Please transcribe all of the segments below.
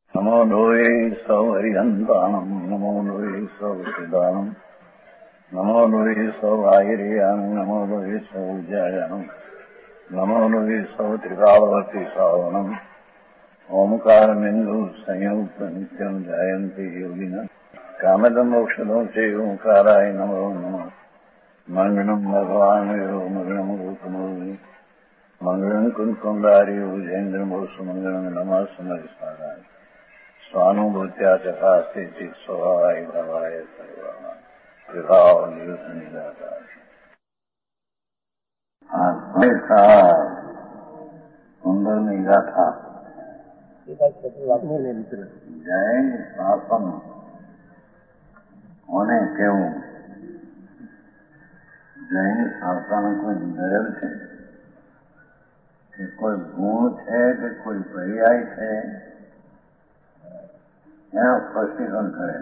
नमो लोये सौहरिहन्ताणम् नमो लोये सौचिदानम् नमो लोये सौभागिर्याम् नमो लोये सौज्यायाम् नमो लोये सौत्रिकावती सावनम् ओंकारमिन्दु संयुक्त नित्यम् जायन्ति योगिनः कामदम् मोक्षदम् च ओंकाराय नमो नमः मङ्गलम् भगवान् यो मङ्गलम् रूपमोहि मङ्गलम् कुन्कुण्डारि भुजेन्द्रमोसुमङ्गलम् नमः समरिसाराय स्वानुभूत्या चकास्ते चित् स्वभावाय भवाय सर्वाः सुंदर निगा था जय शासन होने क्यों जैन शासन कोई निरल है कि कोई गुण है कि कोई पर्याय है यहाँ स्पष्टीकरण करे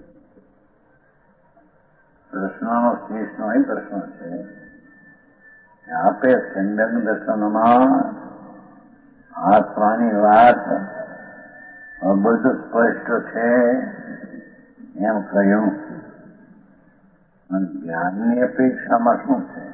પ્રશ્નનો શેષનો એ પ્રશ્ન છે કે આપે સંડંગ દર્શનમાં આત્માની વાત બધું સ્પષ્ટ છે એમ કહ્યું અને જ્ઞાનની અપેક્ષામાં શું છે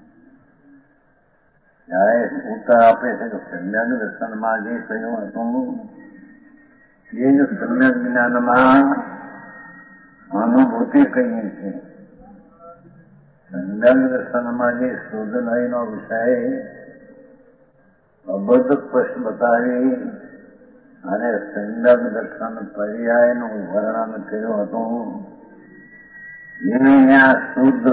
ત્યારે ઉત્તર આપે છે કે સંડંગ દર્શનમાં જે કહ્યું હતું એ જ સમ્યક જ્ઞાનમાં અનુભૂતિ કહીએ છીએ સંડંગ દર્શનમાં જે શોધનયનો વિષય અબદ્ધ સ્પષ્ટ બતાવી અને સંડંગ દર્શન પર્યાયનું વર્ણન કર્યું હતું એ અહીંયા શુદ્ધ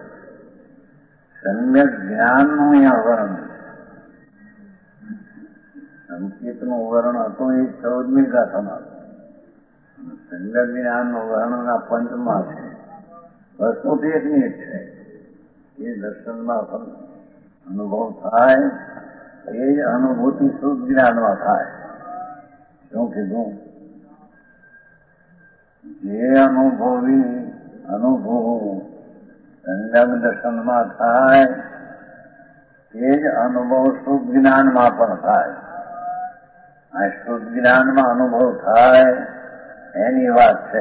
સમ્યક જ્ઞાનનું અહીંયા વર્ણન સંકેતનું વર્ણન હતું એ 14મી ગાથામાં સંડંગ જ્ઞાનનું વર્ણન આ 5મા છે વસ્તુ એકની એક છે એ દર્શનમાં અનુભવ થાય એ જ અનુભૂતિ શુદ્ધ જ્ઞાનમાં થાય શું કીધું જે અનુભવ સંડંગ દર્શનમાં થાય તે જ અનુભવ શુદ્ધ જ્ઞાનમાં પણ થાય આ શુદ્ધ જ્ઞાનમાં અનુભવ થાય એની વાત છે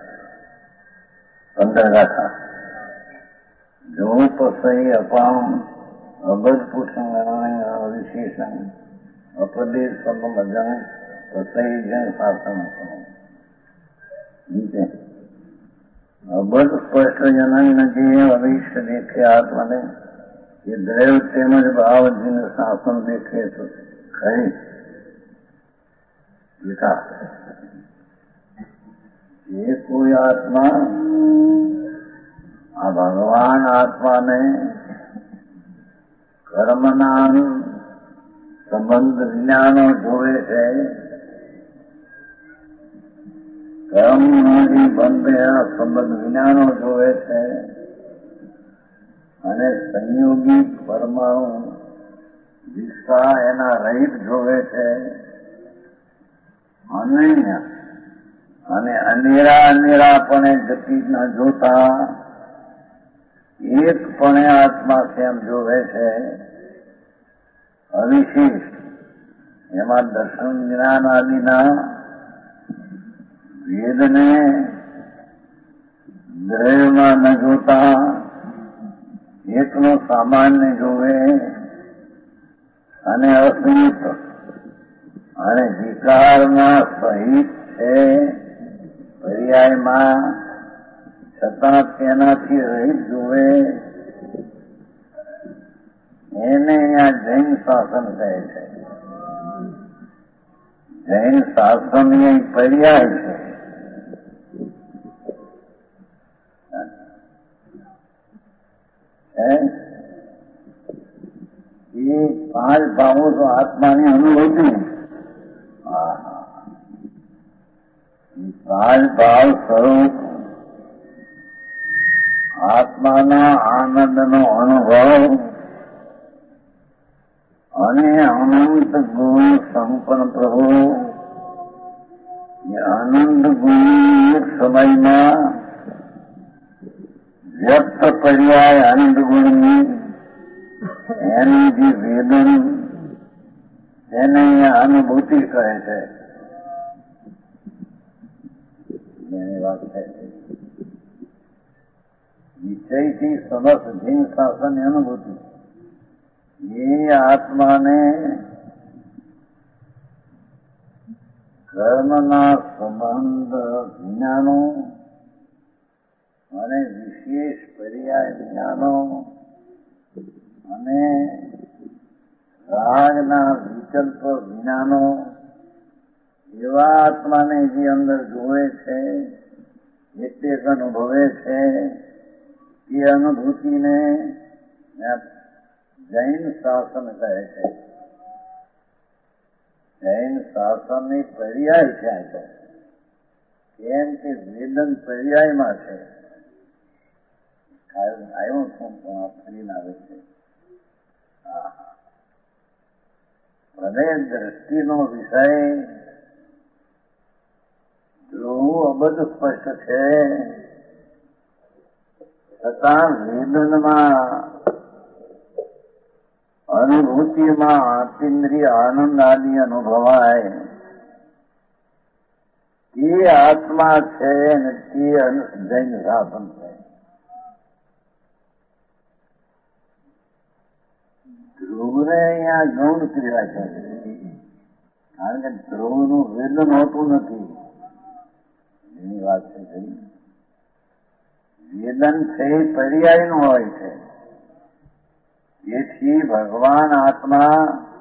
15 ગાથા જો પસઈ અપામ અબધ પુષ્ણ વિશેષણ અપદેશ સંબંધન પસઈ જન શાસન નીચે અબધ સ્પષ્ટ જનન જે અવિષ્ટ દેખે આત્મને એ દૈવ તેમજ ભાવજીને શાસન દેખે તો ખરી વિકાસ ये कोई आत्मा आ भगवान आत्मा ने कर्मना संबंध विज्ञानो जोड़े है कर्म बंध संबंध विज्ञानो जोड़े है અને સંયોગી પરમાણુ વિશ્વા એના રહિત જોવે છે અનન્ય અને અનેરાપણે ગતિ ન જોતા એકપણે આત્મા તેમ જોવે છે અવિશેષ એમાં દર્શન જ્ઞાન આદિના વેદને દ્રવ્યમાં ન જોતા એકનો સામાન્ય જોવે અને અસહિત અને વિકારમાં સહિત છે પર્યાયમાં છતાં તેનાથી રહિત જોવે એને અહીંયા જૈન શાસન કહે છે જૈન શાસન એ પર્યાય છે એ 5 ભાવો તો આત્માની અનુભૂતિ 5 ભાવ સ્વરૂપ આત્માના આનંદનો અનુભવ અને અનંત ગુણ સંપન્ન પ્રભુ એ આનંદ ગુણ એક સમયમાં વ્યક્ત પર્યાય આનંદ ગુણની એની જે વેદન એને અનુભૂતિ કહે છે એની વાત થાય છે. વિષયથી સમસ્ત જીન શાસનની અનુભૂતિ એ આત્માને કર્મના સંબંધ વિજ્ઞાનો અને વિશેષ પર્યાય વિજ્ઞાનો અને રાગના વિકલ્પ વિજ્ઞાનો એવા આત્માને જે અંદર જોવે છે, એટલે અનુભવે છે, એ અનુભૂતિને જૈન શાસન કહે છે. જૈન શાસનની પર્યાય છે આ તો, કેમ કે વેદન પર્યાયમાં છે. આવ્યો છું પણ ફરીને આવે છે. ભલે દ્રષ્ટિનો વિષય ધ્રુવ અબધ સ્પષ્ટ છે, છતાં વેદનમાં અનુભૂતિમાં આતિન્દ્રિય આનંદ આદિ અનુભવાય તે આત્મા છે અને તે જૈન શાસન છે. ધ્રુવને અહીંયા ગૌણ ક્રિયા છે, કારણ કે ધ્રુવનું વેદન હોતું નથી. એની વાત છે. વેદન છે એ પર્યાયનું હોય છે. તેથી ભગવાન આત્મા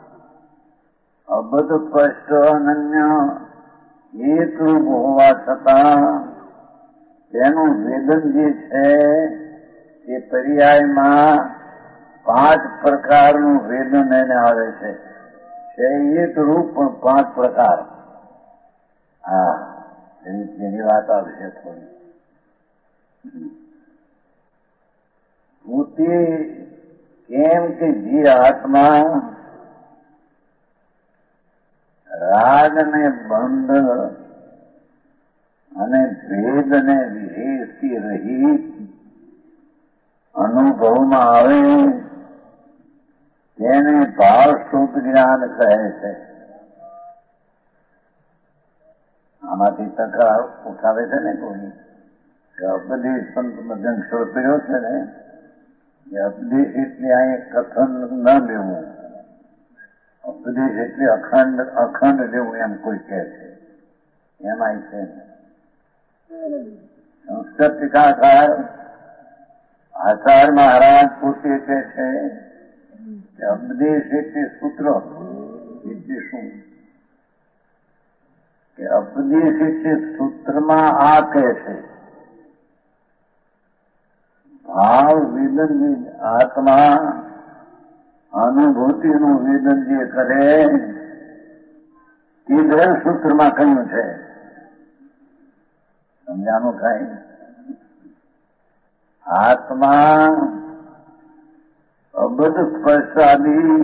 અબધ સ્પષ્ટ અનન્ય એકરૂપ હોવા છતાં તેનું વેદન જે છે તે પર્યાયમાં 5 પ્રકારનું વેદન એને આવે છે. એક રૂપ પણ 5 પ્રકાર. એની વાત આવશે થોડી. પોતે કેમ કે જે આત્મા રાગને બંધ અને ભેદને વિશેષથી રહિત અનુભવમાં આવે તેને ભાવ શુદ્ધ જ્ઞાન કહે છે. આમાંથી તકરાર ઉઠાવે છે ને કોઈ કે ઉપદેશ સંત મધ્યમ શોધ્યો છે ને, એ ઉપદેશ એટલે અહીં કથન ન લેવું, ઉપદેશ એટલે અખંડ લેવું એમ કોઈ કહે છે. એમાં છે સંસ્કૃત ટીકાકાર આચાર્ય મહારાજ પોતે કહે છે કે ઉપદેશ એટલે સૂત્ર એટલે શું? કે ઉપદેશ એટલે સૂત્રમાં આ કહે છે ભાવ વેદન જે આત્મા અનુભૂતિનું વેદન જે કરે તે દરેક સૂત્રમાં કહ્યું છે. સમજાનું કઈ? આત્મા અબધ સ્પર્શાદી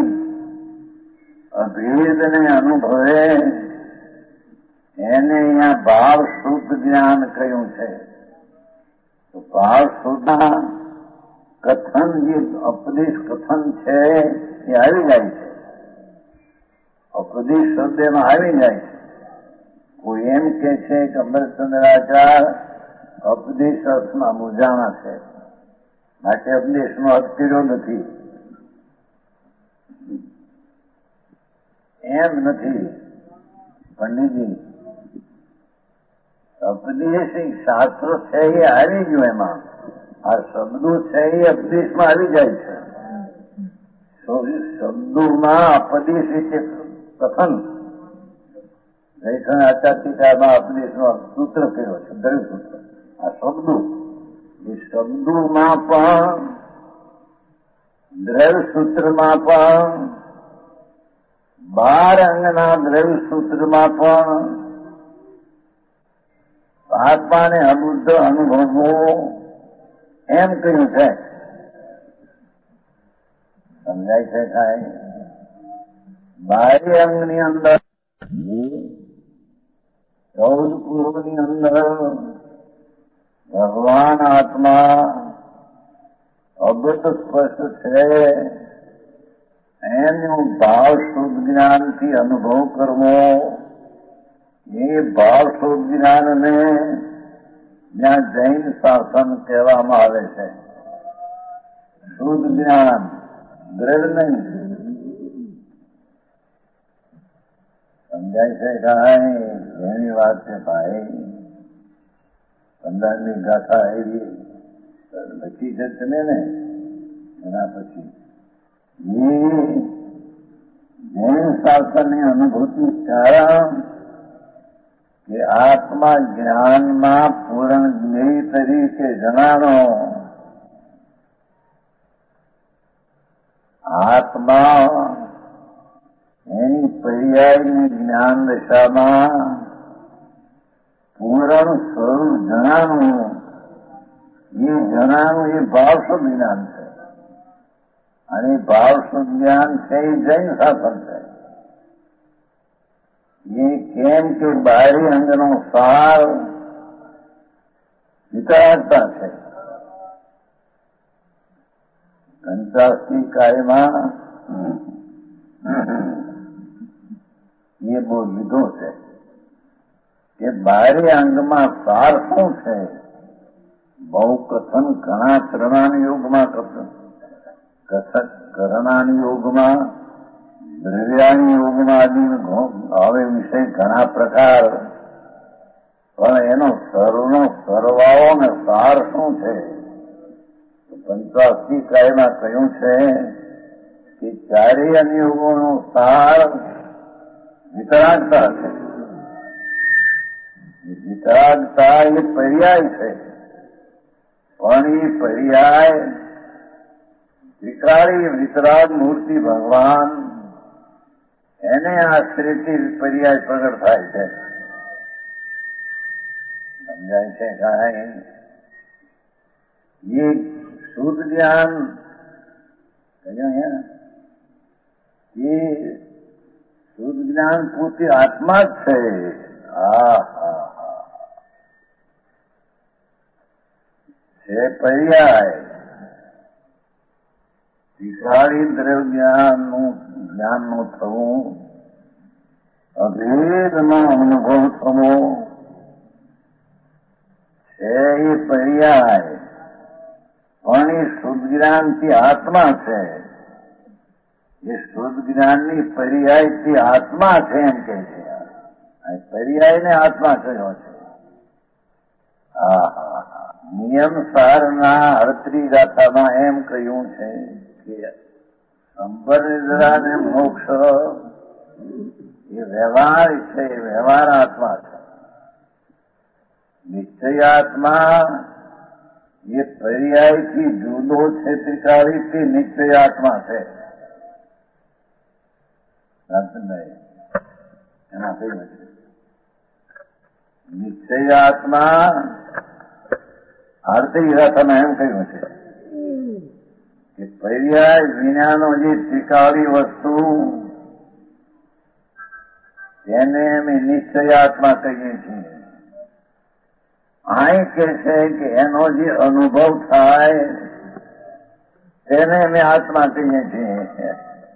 અભેદને અનુભવે એને અહીંયા ભાવ શુદ્ધ જ્ઞાન કહ્યું છે. તો ભાવ શુદ્ધ કથન જે ઉપદેશ કથન છે એ આવી જાય છે. ઉપદેશ શબ્દ એમાં આવી જાય છે. કોઈ એમ કે છે કે અમરચંદ્રાચાર ઉપદેશ અર્થમાં મૂંઝાણા છે, માટે ઉપદેશનો અર્થ કર્યો નથી. એમ નથી પંડિતજી. ઉપદેશ શાસ્ત્ર છે એ આવી ગયું એમાં. આ શબ્દો છે એ ઉપદેશમાં આવી જાય છે. શબ્દોમાં ઉપદેશ એટલે કથન. ગઈકાલે આચાર્યમાં ઉપદેશનો સૂત્ર કર્યો છે, દરેક સૂત્ર. આ શબ્દો એ શબ્દોમાં પણ દ્રવ્ય સૂત્રમાં પણ 12 અંગના દ્રવ્ય સૂત્રમાં પણ આત્માને અબુદ્ધ અનુભવવો એમ કહ્યું છે. સમજાય છે કાંઈ? બાહ્ય અંગની અંદર 14 પૂર્વની અંદર ભગવાન આત્મા અબુદ્ધ સ્પષ્ટ છે એનું ભાવ શુદ્ધ જ્ઞાનથી અનુભવ કરવો. એ ભાવ શુદ્ધ જ્ઞાનને જ્યાં જૈન શાસન કહેવામાં આવે છે. શુદ્ધ જ્ઞાન, દ્રઢ નહીં. સમજાય છે કાંઈ? ઘણી વાત છે ભાઈ. 15મી ગાથા એવી લખી છે તમે ને, એના પછી જૈન શાસનની અનુભૂતિ કારણ કે આત્મા જ્ઞાનમાં પૂર્ણ જ્ઞેય તરીકે જણાનો. આત્મા એની પર્યાયની જ્ઞાન દશામાં પૂર્ણ સ્વરૂપ જણાનું. એ જણાનું એ ભાવશુદ્ધ જ્ઞાન છે. અને ભાવશુદ્ધ જ્ઞાન છે એ જૈન શાસન છે. એ કેમ કે બાહ્ય અંગનો સાર વિતરાગતા છે. પંચાસી કાયમાં એ બહુ લીધો છે કે બાહ્ય અંગમાં સાર શું છે. બહુ કથન ઘણા કરણાની યોગમાં કરણાની યોગમાં, દ્રવ્યાની યોગમાં આદિ હવે વિષય ઘણા પ્રકાર. પણ એનો સર્વનો સરવાળો ને સાર શું છે? 85 કાયમાં કહ્યું છે કે ચારેય અનુયોગોનો સાર વિતરાગતા છે. વિતરાગતા એ પર્યાય છે. પણ એ પર્યાય વિકારી વિતરાગ મૂર્તિ ભગવાન એને આશ્રયથી પર્યાય પ્રગટ થાય છે. સમજાય છે કાંઈ? એ શુદ્ધ જ્ઞાન કહ્યું એ શુદ્ધ જ્ઞાન પોતે આત્મા જ છે. છે પર્યાય. વિકારી જ્ઞાનનું થવું, અભેદનો અનુભવ થવો છે એ પર્યાય. પણ એ શુદ્ધ જ્ઞાનથી આત્મા છે. એ શુદ્ધ જ્ઞાનની પર્યાયથી આત્મા છે એમ કે છે. પર્યાયને આત્મા કયો છે. નિયમ સારના 38 ગાથામાં એમ કહ્યું છે કે સંબર નિદ્રાને મોક્ષ એ વ્યવહાર છે. વ્યવહાર આત્મા છે. નિશ્ચય આત્મા એ પર્યાયથી જુદો છે. ત્રિકાળીથી નિશ્ચય આત્મા છે. એના કહ્યું છે નિશ્ચય આત્મા. 38 ગાથામાં એમ કહ્યું છે કે પર્યાય વિનાનો જે ત્રિકાળી વસ્તુ તેને અમે નિશ્ચય આત્મા કહીએ છીએ. અહીં કે છે કે એનો જે અનુભવ થાય તેને અમે આત્મા કહીએ છીએ.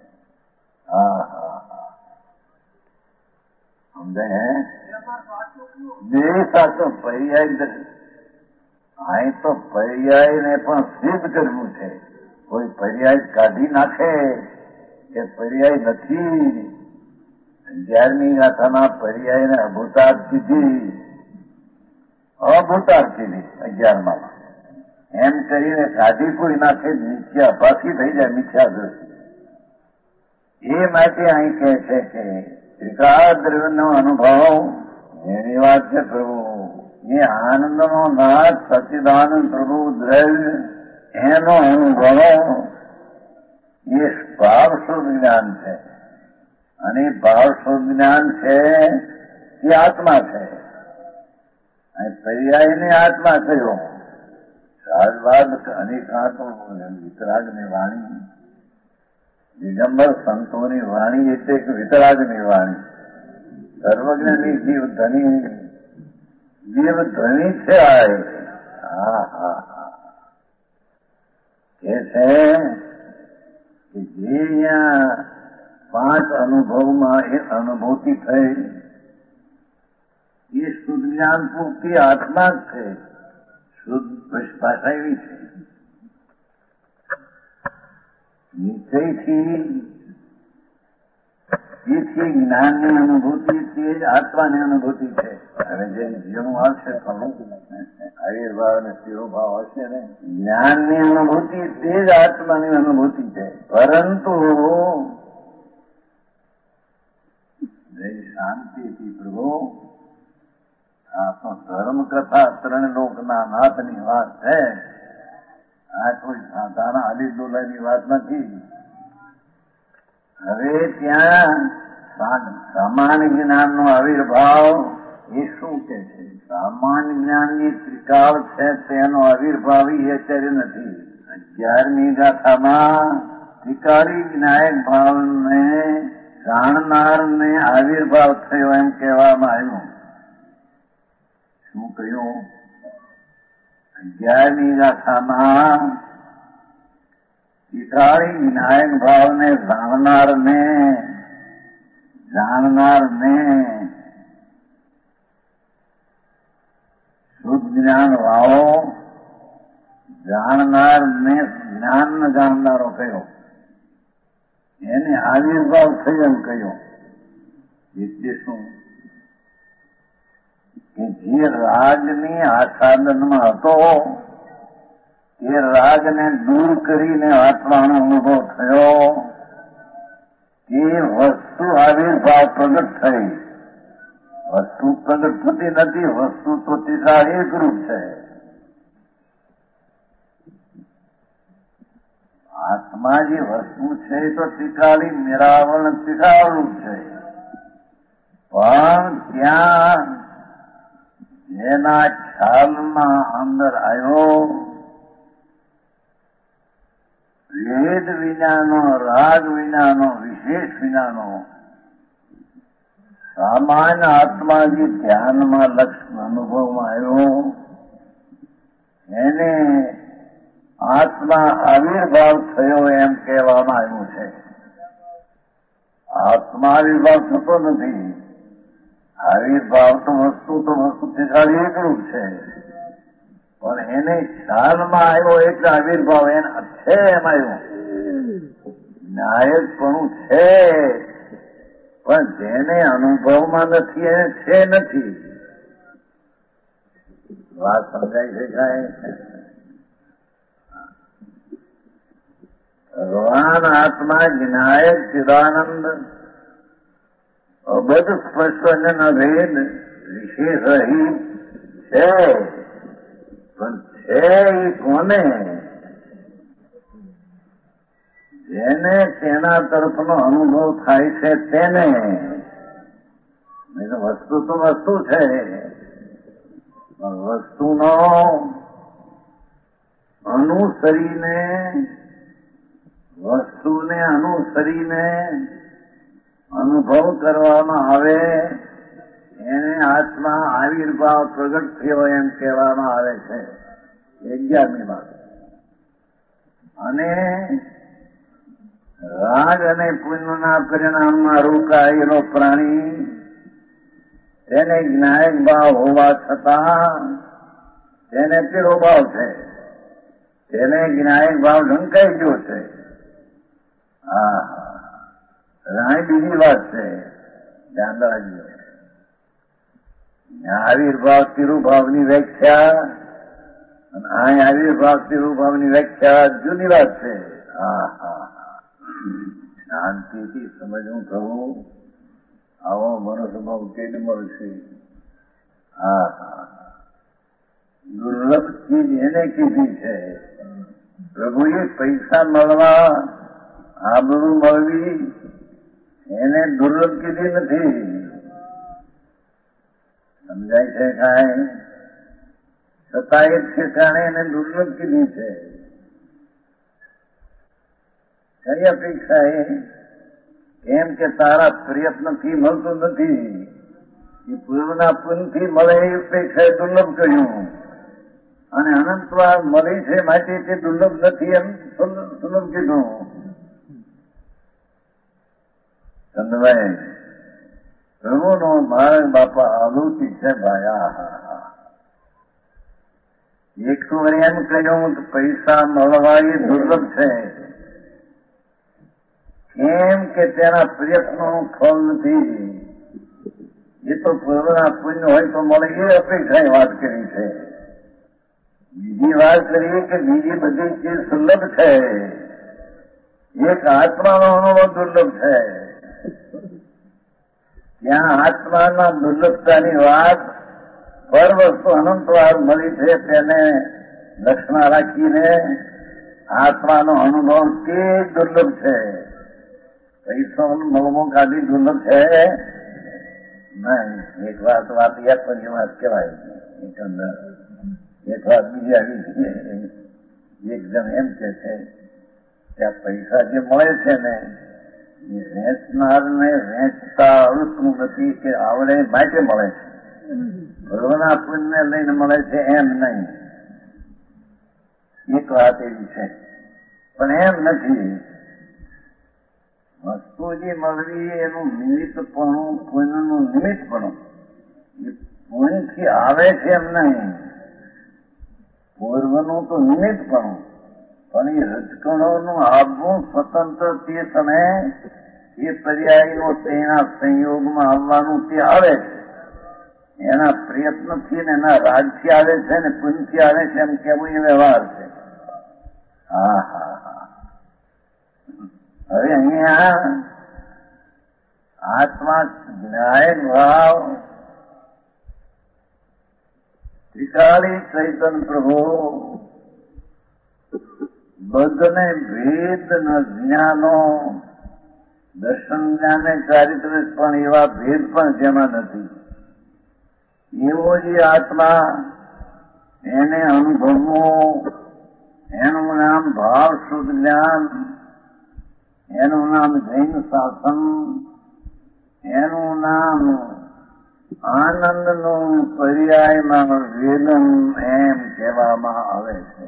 સમજાય? બે સાચો પર્યાય. અહીં તો પર્યાયને પણ સિદ્ધ કરવું છે. કોઈ પર્યાય કાઢી નાખે કે પર્યાય નથી. 11મી ગાથામાં પર્યાયને અભૂતાર્થ કીધી. 11માં એમ કરીને કાઢી કોઈ નાખે મિથ્યા પાછી થઈ જાય મિથ્યા દ્રષ્ટિ. એ માટે અહીં કહે છે કે ત્રિકાળ દ્રવ્યનો અનુભવ એની વાત છે પ્રભુ. એ આનંદનો નાથ સચ્ચિદાનંદ પ્રભુ દ્રવ્ય એનો અનુભવ એ ભાવશુદ્ધ જ્ઞાન છે. અને ભાવશુદ્ધ જ્ઞાન છે એ આત્મા છે. અને પર્યાયને આત્મા થયો. ત્યારબાદ અનેકાંતો વિતરાગની વાણી, દિગંબર સંતોની વાણી એટલે કે વિતરાગની વાણી. સર્વજ્ઞની જીવ ધની છે. કે છે કે જે અહીંયા 5 અનુભવમાં એ અનુભૂતિ થઈ એ શુદ્ધ જ્ઞાન પૂરતી આત્મા જ છે. શુદ્ધ ભાષા એવી છે, નિશ્ચયથી જ્ઞાનની અનુભૂતિ તે જ આત્માની અનુભૂતિ છે. હવે જેનું આવશે આવિર્ભાવ અને શિરોભાવ હશે ને, જ્ઞાનની અનુભૂતિ તે જ આત્માની અનુભૂતિ છે. પરંતુ શાંતિથી પ્રભુ આ તો ધર્મ કથા ત્રણ લોકના નાથની વાત છે. આ કોઈ સાધારણ અલીદુલ્લાની વાત નથી. હવે ત્યાં સામાન્ય જ્ઞાનનો આવિર્ભાવ એ શું કે છે? સામાન્ય જ્ઞાનની ત્રિકાળ છે તેનો આવિર્ભાવ એ અત્યારે નથી. 11મી ગાથામાં ત્રિકાળી વિનાયક ભાવને જાણનારને આવિર્ભાવ થયો એમ કહેવામાં આવ્યું. શું કહ્યું? 11મી ગાથામાં ત્રિકાળી વિનાયક ભાવને જાણનારને શુદ્ધ જ્ઞાન વાળો જાણનારને જ્ઞાન જાણનારો કયો, એને આવિર્ભાવ થયો એમ કહ્યું. એટલે શું કે જે રાગની આસ્વાદનમાં હતો એ રાગને દૂર કરીને આત્માનો અનુભવ થયો. તે વસ્તુ આવિર્ભાવ પ્રગટ થઈ. વસ્તુ પ્રગટ થતી નથી, વસ્તુ તો ત્રિકાળ એકરૂપ છે. આત્મા જે વસ્તુ છે તો ત્રિકાળી નિરાવરણ ત્રિકાળરૂપ છે. પણ ત્યાં જેના ખ્યાલમાં અંદર આવ્યો વેદ વિનાનો, રાગ વિનાનો, વિશેષ વિનાનો સામાન્ય આત્મા જે ધ્યાનમાં લક્ષ્ય અનુભવમાં આવ્યો એને આત્મા આવિર્ભાવ થયો એમ કહેવામાં આવ્યું છે. આત્મા આવિર્ભાવ થતો નથી. આવિર્ભાવ તો વસ્તુ ત્રિકાળી એકરૂપ છે. પણ એને ખ્યાલમાં આવ્યો એટલે આવિર્ભાવ એના છે એમ આવ્યો. નાયકપણું છે પણ જેને અનુભવમાં નથી એને છે નથી. વાત સમજાય છે કાંઈ? ભગવાન આત્મા જ્ઞાયક ચિદાનંદ અબધ સ્પષ્ટ ભેદ વિશેષ રહી છે. પણ છે એ કોને? જેને તેના તરફનો અનુભવ થાય છે તેને. વસ્તુ તો વસ્તુ છે પણ વસ્તુનો અનુસરીને અનુભવ કરવામાં આવે એને આત્મા આવિર્ભાવ પ્રગટ થયો એમ કહેવામાં આવે છે. 11મી વાત. અને રાગ અને પુણ્યના પરિણામમાં રોકાયેલો પ્રાણી તેને જ્ઞાયક ભાવ હોવા છતાં તેને પેલો ભાવ છે. તેને જ્ઞાયક ભાવ ઢંકાઈ ગયો છે. રાણી બીજી વાત છે, ધ્યાન રાખજો. આવિર્ભાવ તિરુભાવની વ્યાખ્યા અને અહીં આવિર્ભાવ તિરુભાવની વ્યાખ્યા જુદી વાત છે. શાંતિથી સમજવું થવું આવો મનુષ્યમાં ઉકેલ મળશે. દુર્લભ ચીજ એને કીધી છે. પ્રભુએ પૈસા મળવા, આબરૂ મળવી એને દુર્લભ કીધી નથી. સમજાય છે કાંઈ? છતાં એ ઠેકાણે એને દુર્લભ કીધી છે. કઈ અપેક્ષા એમ કે તારા પ્રયત્નથી મળતું નથી, એ પૂર્વના પુણ્યથી મળે એ અપેક્ષાએ દુર્લભ કહ્યું. અને અનંતવાર મળે છે માટે તે દુર્લભ નથી એમ સુલભ કીધું. ચંદભાઈ, પ્રભુનો માર્ગ બાપા અલૌકિક છે ભાઈ. એક તો વળી એમ કહ્યું કે પૈસા મળવા એ દુર્લભ છે, કેમ કે તેના પ્રયત્નોનું ફળ નથી. એ તો પૂર્વના પુણ્ય હોય તો મળે એ અપેક્ષાએ વાત કરી છે. બીજી વાત કરીએ કે બીજી બધી ચીજ સુલભ છે, એક આત્માનો અનુભવ દુર્લભ છે. ત્યાં આત્માના દુર્લભતાની વાત પર વસ્તુ અનંતવાર મળી છે તેને લક્ષમાં રાખીને આત્માનો અનુભવ તે દુર્લભ છે. પૈસો મળવો કાઢી દુર્લભ છે નહીં. એક વાત યાદ કરી વાત કહેવાય. એક વાત બીજી આવી એક જણ એમ કે છે કે આ પૈસા જે મળે છે ને એ વેચનારને વેચતા આવડતું નથી કે આવડે માટે મળે છે. ભગવાનના પુણ્યને લઈને મળે છે એમ નહીં. એક વાત એવી છે, પણ એમ નથી. વસ્તુ જે મળવી એનું નિમિત્તપણું, પુણ્યનું નિમિત્તપણું એ પુણ્યથી આવે છે એમ નહીં. પૂર્વનું તો નિમિત્તપણું, પણ એ રજકણોનું આવવું સ્વતંત્ર તે તમે એ પર્યાયનો તેના સંયોગમાં આવવાનું તે આવે છે. એના પ્રયત્નથી ને એના રાજથી આવે છે ને પુણ્યથી આવે છે એમ કેવું એ વ્યવહાર છે. હા હા હા. હવે અહીંયા આત્મા જ્ઞાયક ભાવ ત્રિકાળી ચૈતન્ય પ્રભુ બધને ભેદ ન જ્ઞાનો દર્શન જ્ઞાને ચારિત્ર પણ એવા ભેદ પણ જેમાં નથી. એવો જે આત્મા એને અનુભવવું એનું નામ ભાવ શુદ્ધ જ્ઞાન, એનું નામ જૈન શાસન, એનું નામ આનંદનું પર્યાયમાં વેદન એમ કહેવામાં આવે છે.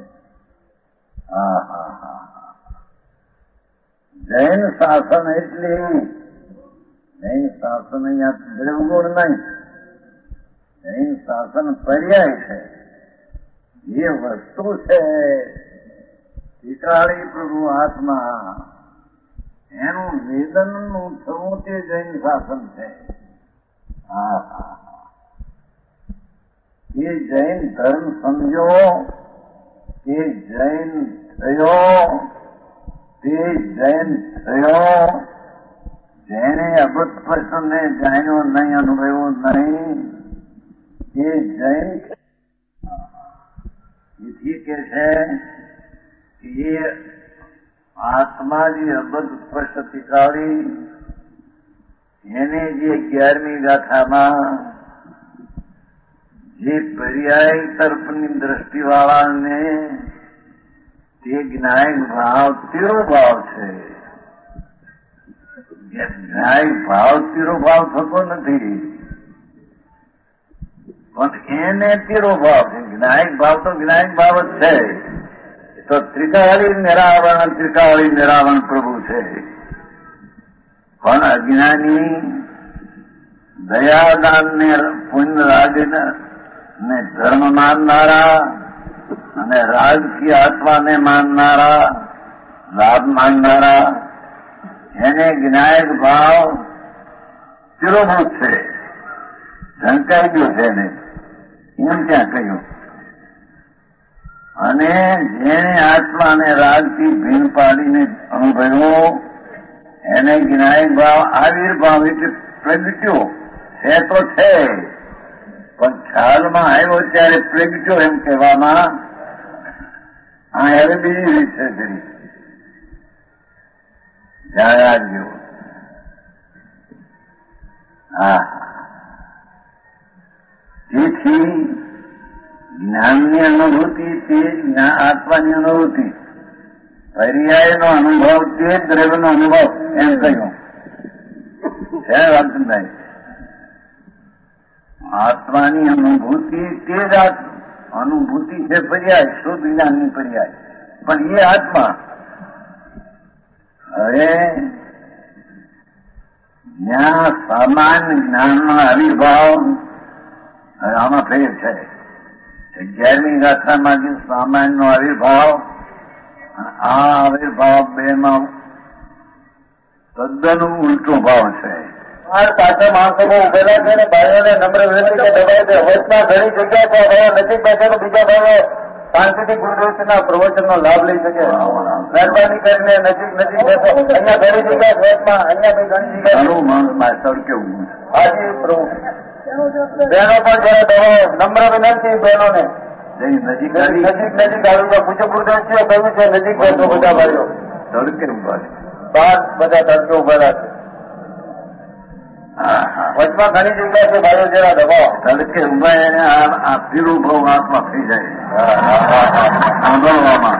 જૈન શાસન એટલે જૈન શાસન અહીંયા દ્રવગુણ નહીં, જૈન શાસન પર્યાય છે. એ વસ્તુ છે ત્રિકાળી પ્રભુ આત્મા, એનું વેદનનું થવું તે જૈન શાસન છે. એ જૈન ધર્મ સમજો, તે જૈન થયો, તે જૈન થયો જેને અબુદ્ધ પ્રશ્નને જાણ્યો નહીં, અનુભવ્યો નહીં, એ જૈન. એથી કે છે કે એ આત્મા જે અબદ્ધ સ્પષ્ટ ત્રિકાળી એને જે 11મી ગાથામાં જે પર્યાય તરફની દ્રષ્ટિવાળાને તે જ્ઞાયક ભાવ તિરોભાવ છે. જ્ઞાયક ભાવ તિરોભાવ થતો નથી, પણ એને તિરોભાવ છે. જ્ઞાયક ભાવ તો જ્ઞાયક ભાવ જ છે. તો ત્રિકાળી નિરાવરણ પ્રભુ છે. પણ અજ્ઞાની દયાદાન ને પુણ્ય રાગ ને ધર્મ માનનારા અને રાજકીય આત્માને માનનારા, લાભ માનનારા, એને જ્ઞાયક ભાવ તિરોભૂત છે, ઢંકાઈ ગયો છે એને એમ ક્યાં કહ્યું. અને જેને આત્માને રાજથી ભીન પાડીને અનુભવ્યો એને જ્ઞાયક ભાવ આવિર્ભાવ એટલે પ્રગટ્યો છે. તો છે પણ ખ્યાલમાં આવ્યો ત્યારે પ્રગટ્યો એમ કહેવામાં હવે બીજી રીત છે. કરી ધ્યાન રાખજો. તેથી જ્ઞાનની અનુભૂતિ તે આત્માની અનુભૂતિ, પર્યાયનો અનુભવ તે દ્રવ્યનો અનુભવ એમ કહ્યું છે. વાંચનભાઈ, આત્માની અનુભૂતિ તે જ અનુભૂતિ છે પર્યાય, શુદ્ધ જ્ઞાનની પર્યાય, પણ એ આત્મા. હવે જ્યાં સામાન્ય જ્ઞાનનો આવિર્ભાવ, હવે આમાં ફેર છે. 11મી ગાથામાં જે સામાન્યનો આવિર્ભાવ અને આ આવિર્ભાવ બેમાં તદ્દન ઉલટો ભાવ છે. પાછળ માણસો ઉભેલા છે ને ભાઈઓને નમ્ર વિનંતી કે દબાઈ દે. વચમાં ઘણી જગ્યા છે, ભાઈઓ નજીક બેસે તો બીજા ભાઈઓ શાંતિથી ગુરુદેવના પ્રવચનનો લાભ લઈ શકે. મહેરબાની કરીને નજીક બેસો. અહીંયા ઘણી જગ્યા વચમાં, અહીંયા બી ઘણી જગ્યા કેવું હાજી પ્રભુ. બહેનો પણ જરા દબાવો. નમ્ર વિનંતી બહેનોને નજીક નજીક આવી જાઓ. પૂજ્ય ગુરુદેવજીએ કહ્યું છે નજીક બેસો બધા ભાઈઓ. તડકે ઉભા છે, બહાર બધા તડકે ઉભેલા છે. વચમાં ઘણી જગ્યા છે, ભાઈઓ જરા દબાવો. તડકે ઉભા એને આ પીળું બહુ હાથમાં થઈ જાય સાંભળવામાં.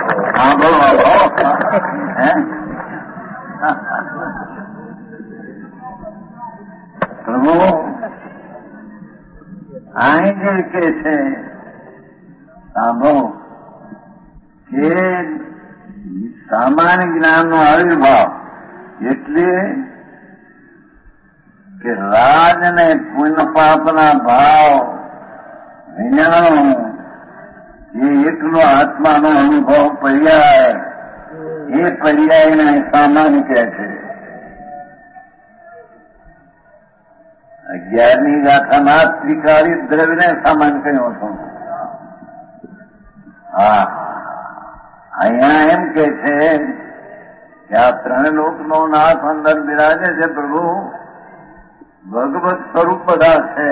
પ્રભુ અહીં જે કે છે સાંભળો કે સામાન્ય જ્ઞાનનો આવિર્ભાવ એટલે કે રાજ અને પુણ્ય પાપના ભાવ વિજ્ઞાનો એ એકલો આત્માનો અનુભવ પર્યાય, એ પર્યાયને સામાન્ય કહે છે. 11મી ગાથામાં ત્રિકાળી દ્રવ્યને સામાન્ય કહ્યો હતો. હા, અહીંયા એમ કે છે કે આ 3 લોકનો નાથ અંદર બિરાજે છે પ્રભુ, ભગવત સ્વરૂપ બધા છે.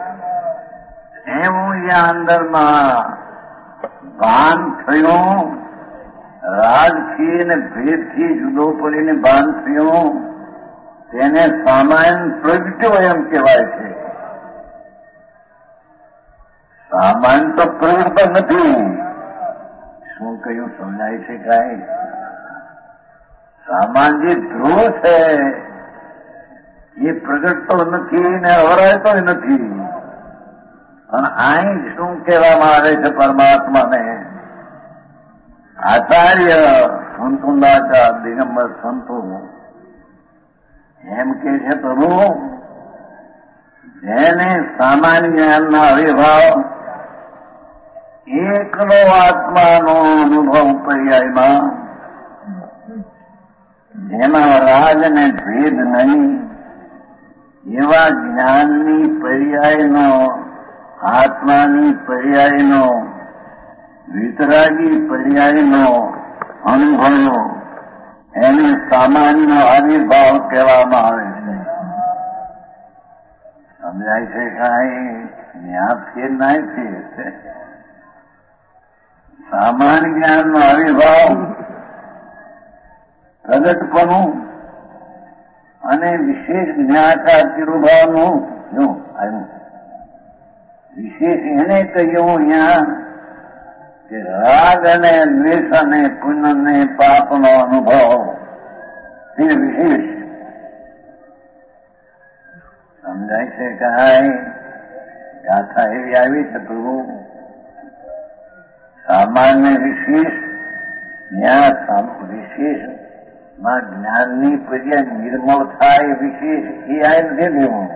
એમ અહીંયા અંદરમાં ભાન થયું, રાજથી અને ભેદથી જુદો પડીને ભાન થયું, તેને સામાન્ય પ્રગટ્યો એમ કહેવાય છે. સામાન્ય તો પ્રગટ નથી. શું કહ્યું સમજાય છે કાંઈ? સામાન્ય જે ધ્રુવ છે એ પ્રગટ તો નથી ને અવરાયતો નથી. અને અહીં શું કહેવામાં આવે છે પરમાત્માને? આચાર્ય સંતુલાચાર દિગંબર સંતો એમ કે છે પ્રભુ, જેને સામાન્ય જ્ઞાનનો આવિર્ભાવ એકલો આત્માનો અનુભવ પર્યાયમાં, જેમાં રાજ અને ભેદ નહીં, એવા જ્ઞાનની પર્યાયનો, આત્માની પર્યાયનો, વિતરાગી પર્યાયનો અનુભવ, એને સામાન્ય આવિર્ભાવ કહેવામાં આવે છે. સમજાય છે કાંઈ? ત્યાં ફેર ના ફેર. સામાન્ય જ્ઞાનનો આવિર્ભાવ પ્રગટપણું અને વિશેષ જ્ઞાતા તિરુભાવનું આવ્યું. વિશેષ એને કહ્યું અહીંયા કે રાગ અને દ્વેષ અને પુણ્ય અને પાપનો અનુભવ તે વિશેષ. સમજાય છે કાંઈ? ગાથા એવી આવી છે પ્રભુ, સામાન્ય વિશેષ જ્ઞાન, વિશેષ માં જ્ઞાનની પર્યા નિર્મળ થાય વિશેષ એ આ નથી લેવું.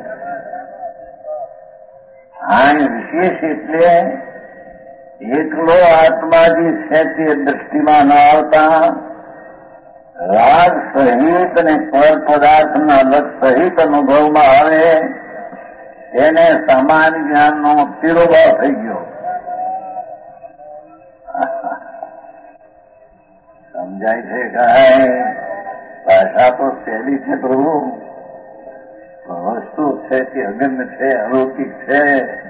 આ વિશેષ એટલે એકલો આત્મા જે છે તે દ્રષ્ટિમાં ન આવતા રાગ સહિત અને પર પદાર્થના લક્ષ સહિત અનુભવમાં આવે, તેને સામાન્ય જ્ઞાનનો તિરોભાવ થઈ ગયો. સમજાય છે કાંઈ? ભાષા તો સહેલી છે પ્રભુ, વસ્તુ છે તે અગમ્ય છે, અલૌકિક છે.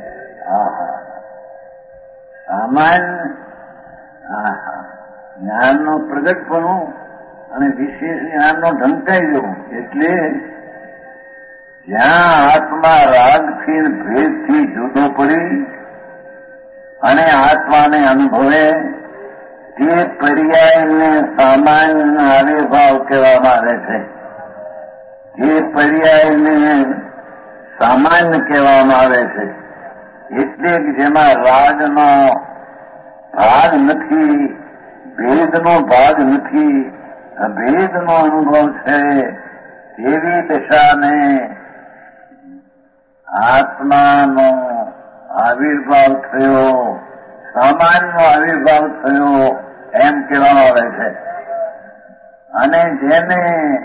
સામાન્ય જ્ઞાનનો પ્રગટપણું અને વિશેષ જ્ઞાનનો ઢંકાઈ જવું એટલે જ્યાં આત્મા રાગથી ભેદથી જુદો પડી અને આત્માને અનુભવે તે પર્યાયને સામાન્ય આવિર્ભાવ કહેવામાં આવે છે. તે પર્યાયને સામાન્ય કહેવામાં આવે છે. એટલે કે જેમાં રાગનો ભાગ નથી, ભેદનો ભાગ નથી, અભેદનો અનુભવ છે, તેવી દશાને આત્માનો આવિર્ભાવ થયો, સામાનનો આવિર્ભાવ થયો એમ કહેવામાં આવે છે. અને જેને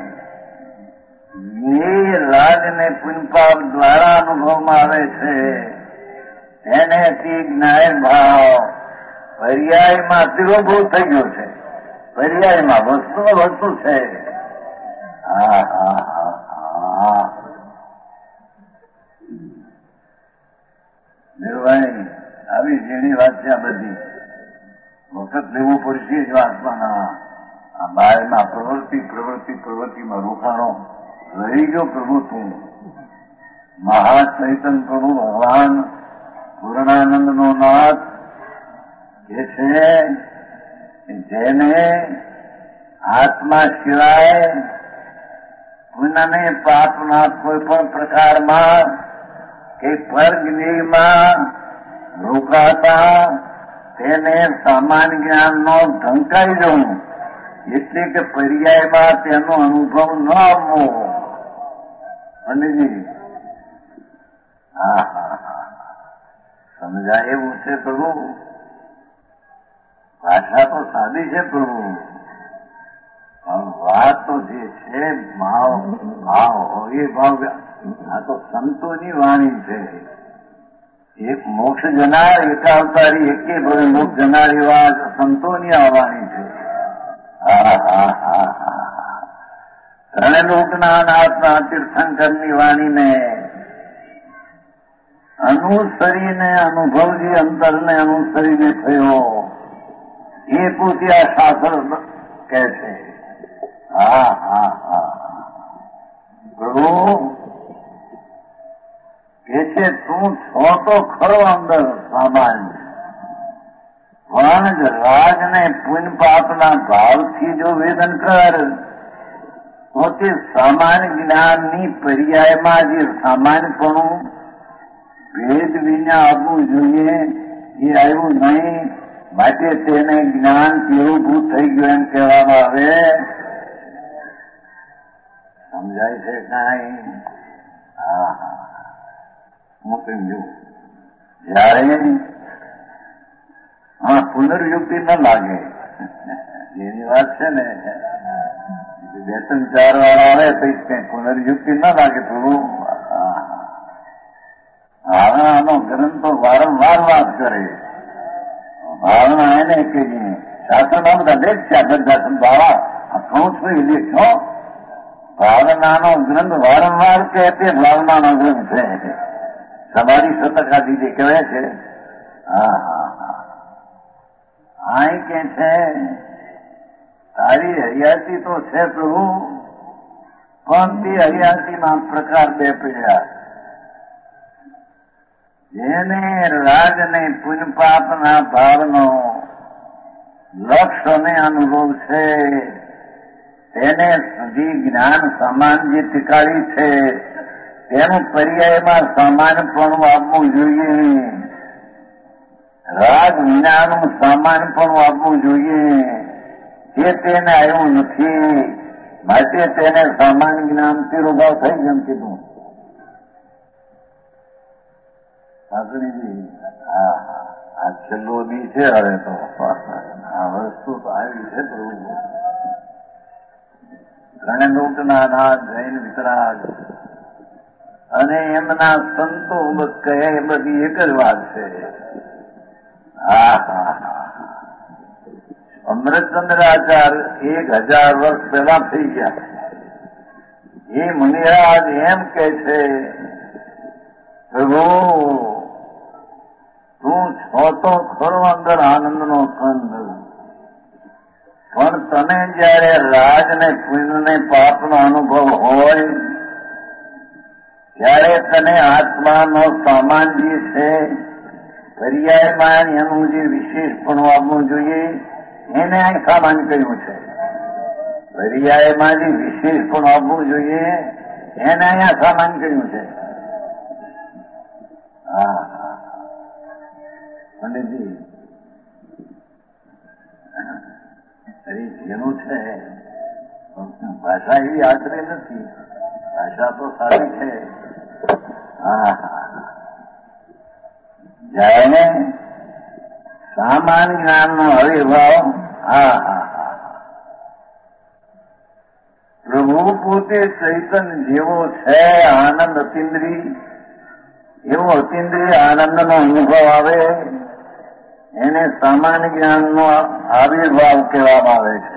એ રાગ ને પુનપાપ દ્વારા અનુભવમાં આવે છે એને જ્ઞાન ભાવ પર્યાયમાં તિરોભૂત થઈ ગયો છે. પર્યાયમાં વસ્તુ વસ્તુ છે. દેવભાઈ આવી ઝીણી વાત છે. આ બધી વખત લેવું પડશે જ વાંચવાના. આ બારમાં પ્રવૃત્તિમાં રોકાણો રહી ગયો. પ્રભુ તું મહાચૈતન પ્રભુ ભગવાન પૂર્ણાનંદ નો નાથ એ છે જેને આત્મા સિવાય પુનઃને પાપના કોઈ પણ પ્રકારમાં કે પર જ્ઞેયમાં રોકાતા તેને સામાન્ય જ્ઞાનનો ઢંકાઈ જવું, એટલે કે પર્યાયમાં તેનો અનુભવ ન આવવો. પંડિતજી સમજાય એવું છે પ્રભુ. ભાષા તો સાદી છે પ્રભુ, પણ વાત તો જે છે ભાવ એ ભાવ. આ તો સંતોની વાણી છે. એક મોક્ષ જનાર એકાવતારી એકે ભવે મોક્ષ જનાર એવા સંતોની આ વાણી છે. ત્રણલોકના નાથના તીર્થંકરની વાણીને અનુસરીને અનુભવજી અંતરને અનુસરીને થયો એ પોતે આ શાસ્ત્ર કહે છે. પ્રભુ કે છે તું છો તો ખરો અંદર સામાન્ય, પણ જ રાગ ને પુણ્ય પાપના ભાવથી જો વેદન કર તો તે સામાન્ય જ્ઞાનની પર્યાયમાં જે સામાન્યપણું ભેદ વિના આવવું જોઈએ એ આવ્યું નહીં. માટે તેને જ્ઞાન કેવું થઈ ગયું એમ કહેવામાં આવે. સમજાય છે કાંઈ? હું કહ્યું જયારે પુનર્યુક્તિ ન લાગે એની વાત છે ને, 2-4 વાર આવે તો કઈ પુનર્યુક્તિ ન લાગે થોડું. આનો ગ્રંથ તો વારંવાર વાત કરે. ભાવના એને કહીએ શાસ્ત્રમાં બધા લેખ છે. શાસન બાવા કહું છું એ લેખ છો. ભાવનાનો ગ્રંથ વારંવાર કહે તે ભાવનાનો ગ્રંથ છે. તમારી શતકા દીદી કહેવાય છે. અહીં કે છે તારી હરિયાતી તો છે પ્રભુ, પણ તે હરિયાતીમાં પ્રકાર બે પડ્યા. જેને રાગ ને પુણ્ય પાપના ભાવનો લક્ષ અને અનુભવ છે તેને સુધી જ્ઞાન સમાન જે ટીકાળી છે તેનું પર્યાયમાં સમાનપણું આપવું જોઈએ. રાગ વિનાનું સમાનપણું આપવું જોઈએ. એ તેને આવ્યું નથી. માટે તેને સમાન જ્ઞાન તિરોભાવ થઈ જેમ કીધું. આ છેલ્લો દી છે. હવે તો આ વસ્તુ તો આવી છે પ્રભુ. ત્રણલોકના નાથ જૈન વિતરાગ અને એમના સંતો કહે બધી એક જ વાત છે. અમૃતચંદ્રાચાર્ય 1000 વર્ષ પહેલા થઈ ગયા. એ મુનિરાજ એમ કે છે પ્રભુ તું છો તો ખરો અંદર આનંદનો કંદ, પણ તને જયારે રાગ ને પુણ્ય ને પાપનો અનુભવ હોય ત્યારે તને આત્માનો સામાન જે છે પર્યાયમાં એનું જે વિશેષપણું આપવું જોઈએ એને અહીં સામાન કહ્યું છે. પર્યાયમાં જે વિશેષપણું આપવું જોઈએ એને અહીંયા સામાન કહ્યું છે. પંડિતજી જેનું છે ભાષા એવી આશરે નથી. ભાષા તો સારી છે. જ્યારે સામાન્ય જ્ઞાનનો હરિભાવ પ્રભુ પોતે ચૈતન્ય જેવો છે આનંદ અતિન્દ્રિય, એવો અતિન્દ્રિય આનંદનો અનુભવ આવે એને સામાન્ય જ્ઞાનનો આવિર્ભાવ કહેવામાં આવે છે.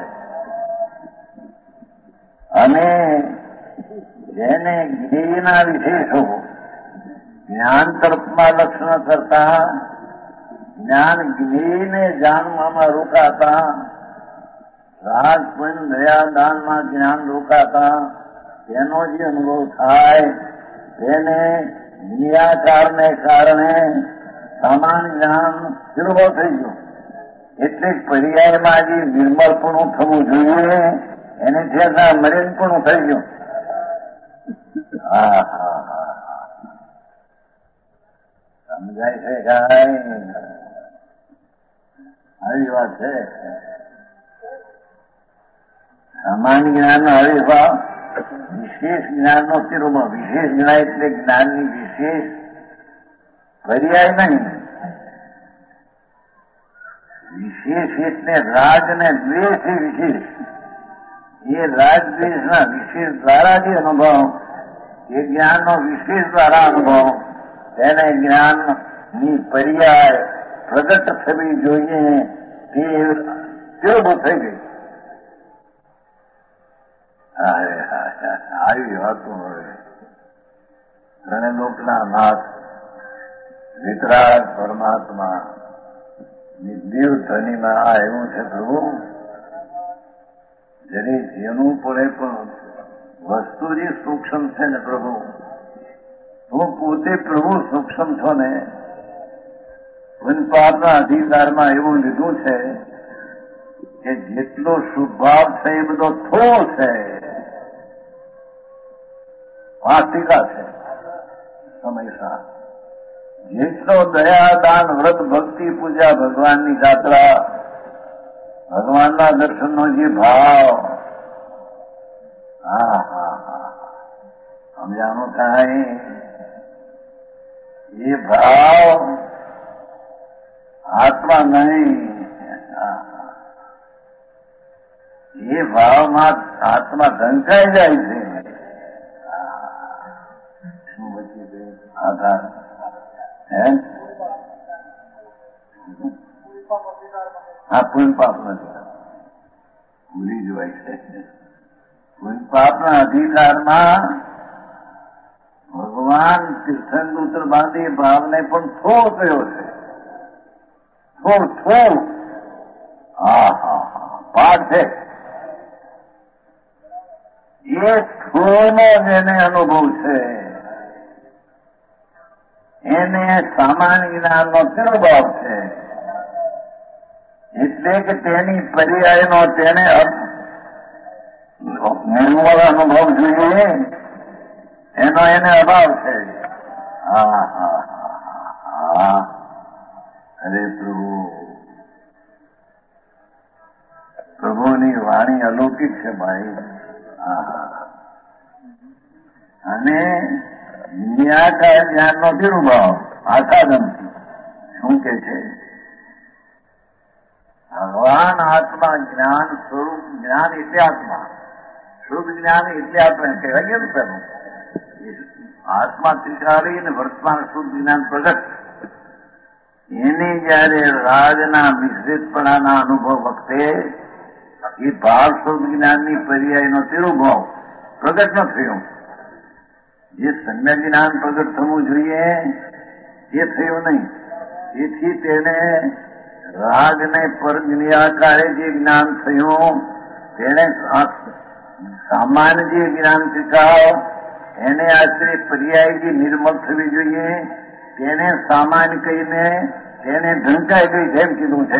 અને જેને જ્ઞેયના વિશેષો જ્ઞાન તરફમાં લક્ષણ કરતા, જ્ઞાન જ્ઞેયને જાણવામાં રોકાતા, રાગ પણ દયા દાનમાં જ્ઞાન રોકાતા તેનો જે અનુભવ થાય તેને જ્ઞેયાકારને કારણે સમાન જ્ઞાન અનુભવ થઈ ગયું. એટલે પર્યાયમાં જે નિર્મળપણું થવું જોઈએ એને ત્યાં મરેનપણું થઈ ગયું. સમજાય છે કાંઈ? આવી વાત છે. સામાન્ય જ્ઞાનનો હરિભાવ વિશેષ જ્ઞાનનો તિરુમાં, વિશેષ જ્ઞાન એટલે જ્ઞાનની વિશેષ પર્યાય નહીં. વિશેષ એટલે રાગ ને દ્વેષ એ વિશેષ. એ રાગ દ્વેષના વિશેષ દ્વારા જે અનુભવ, એ જ્ઞાનનો વિશેષ દ્વારા અનુભવ, તેને જ્ઞાનની પર્યાય પ્રગટ થવી જોઈએ તે તિરુભૂ થઈ ગઈ. આવી વાતો હવે ત્રણેલોકના નાથ વિતરાગ પરમાત્મા નિર્દેવ ધનીમાં આ એવું છે પ્રભુ, જેની જેનું પડે પણ વસ્તુ જે સૂક્ષ્મ છે ને પ્રભુ, હું પોતે પ્રભુ સૂક્ષ્મ છો ને, પુનપાપના અધિકારમાં એવું લીધું છે કે જેટલો શુભાવ છે એ બધો થોડો છે, વાસ્તિકા છે સમયસર. જેટલો દયા દાન વ્રત ભક્તિ પૂજા ભગવાનની ગાત્રા, ભગવાનના દર્શનનો જે ભાવ, સમજાણું થાય એ ભાવ આત્મા નહીં. એ ભાવમાં આત્મા ઢંકાઈ જાય છે. શું બચી ગયું? આધાર પુણ્ય પાપ નથી, ભૂલી જવાય છે. પુણ્ય પાપના અધિકારમાં ભગવાન તીર્થંકર બાંધી ભાવને પણ થોડ કયો છે. થોડ પાઠ છે. એ થોડનો જેને અનુભવ છે એને સામાન્ય જ્ઞાનનો તિરુભાવ છે. એટલે કે તેની પર્યાયનો તેને નિર્મળ અનુભવ જોઈએ એનો એને અભાવ છે. અરે પ્રભુની વાણી અલૌકિક છે ભાઈ. અને નિરાકાર જ્ઞાનનો તિરુભાવ આસાદમથી શું કે છે? ભગવાન આત્મા જ્ઞાન સ્વરૂપ, જ્ઞાન એટલે આત્મા, શુદ્ધ જ્ઞાન એટલે આપણે કહેવાય ને પેલું આત્મા ત્રિકાળી અને વર્તમાન શુદ્ધ જ્ઞાન પ્રગટ. એની જયારે રાજના મિશ્રિતપણાના અનુભવ વખતે એ ભાવ શુદ્ધ જ્ઞાનની પર્યાયનો તિરુભાવ પ્રગટ ન થયો. જે સમ્યક જ્ઞાન પ્રગટ થવું જોઈએ એ થયું નહીં. તેથી તેને રાગને પરજ્ઞાકારે જે જ્ઞાન થયું તેને સામાન્ય જે જ્ઞાન ત્રિકાળ એને આશ્રય પર્યાય જે નિર્મળ થવી જોઈએ તેને સામાન્ય કહીને તેને ઢંકાઈ ગઈ જેમ કીધું છે.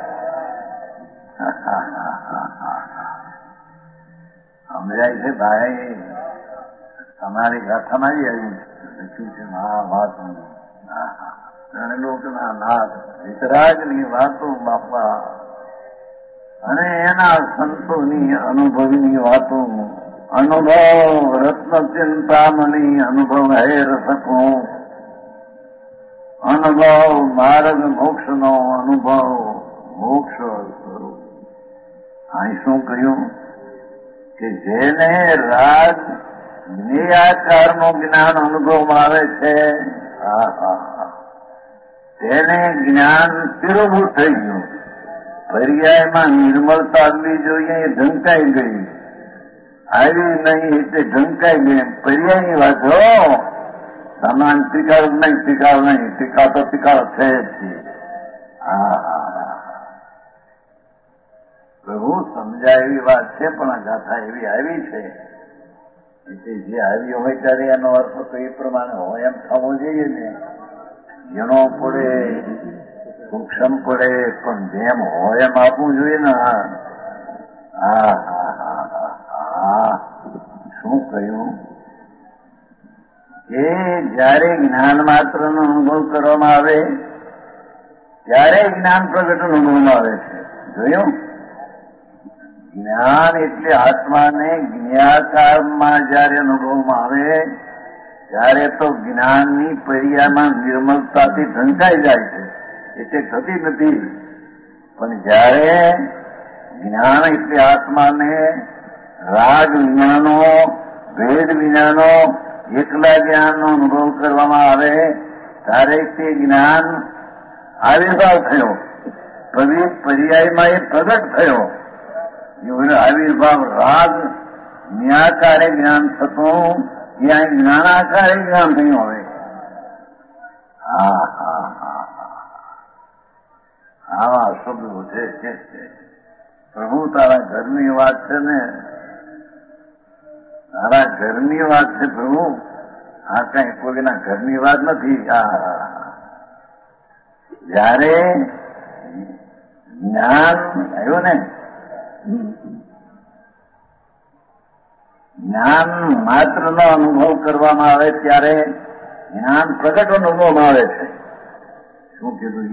સમજાય છે ભાઈ? તમારી ગાથામાં જ આવ્યું લખ્યું છે મહાભારત. ત્રણલોકના નાથ વિતરાગની વાતો બાપા અને એના સંતોની અનુભવની વાતો. અનુભવ રત્ન ચિંતામણી અનુભવ હે રસકો અનુભવ માર્ગ મોક્ષનો અનુભવ મોક્ષ સ્વરૂપ. અહીં શું કહ્યું કે જેને રાગ જ્ઞેયાકારનું જ્ઞાન અનુભવમાં આવે છે તેને જ્ઞાન તીરોભૂત થઈ ગયું. પર્યાયમાં નિર્મળતા આવવી જોઈએ એ ઢંકાઈ ગઈ, આવી નહીં એટલે ઢંકાઈ ગઈ. પર્યાયની વાત હો, સમાન ટીકાળ નહીં, ટીકાળ નહીં, ટીકા તો ટીકાળ છે જ. પ્રભુ સમજાય એવી વાત છે, પણ આ ગાથા એવી આવી છે એટલે જે આવી હોય ત્યારે એનો અર્થ તો એ પ્રમાણે હોય એમ થવો જોઈએ ને. ઝીણો પડે સૂક્ષ્મ પડે પણ જેમ હોય એમ આપવું જોઈએ ને. શું કહ્યું કે જયારે જ્ઞાન માત્ર નો અનુભવ કરવામાં આવે ત્યારે જ્ઞાન પ્રગટ અનુભવમાં આવે છે. જોયું, જ્ઞાન એટલે આત્માને જ્ઞાકારમાં જયારે અનુભવમાં આવે ત્યારે તો જ્ઞાનની પર્યામાં નિર્મળતાથી ઢંકાઈ જાય છે, એટલે થતી નથી. પણ જયારે જ્ઞાન એટલે આત્માને રાગ વિનાનો, ભેદ વિનાનો એકલા જ્ઞાનનો અનુભવ કરવામાં આવે ત્યારે તે જ્ઞાન આવિર્ભાવ થયો, પર્યાયમાં એ પ્રગટ થયો. આવિર્ભાવ રાગ જ્ઞાકારે જ્ઞાન થતું, ત્યાં જ્ઞાનાકારે જ્ઞાન થયું. હવે આવા શબ્દ વધે છે. પ્રભુ તારા ઘરની વાત છે ને, તારા ઘરની વાત છે પ્રભુ, આ કઈ કોઈના ઘરની વાત નથી. જયારે જ્ઞાન આવ્યું ને, જ્ઞાન માત્ર નો અનુભવ કરવામાં આવે ત્યારે જ્ઞાન પ્રગટ અનુભવમાં આવે છે. શું કીધું?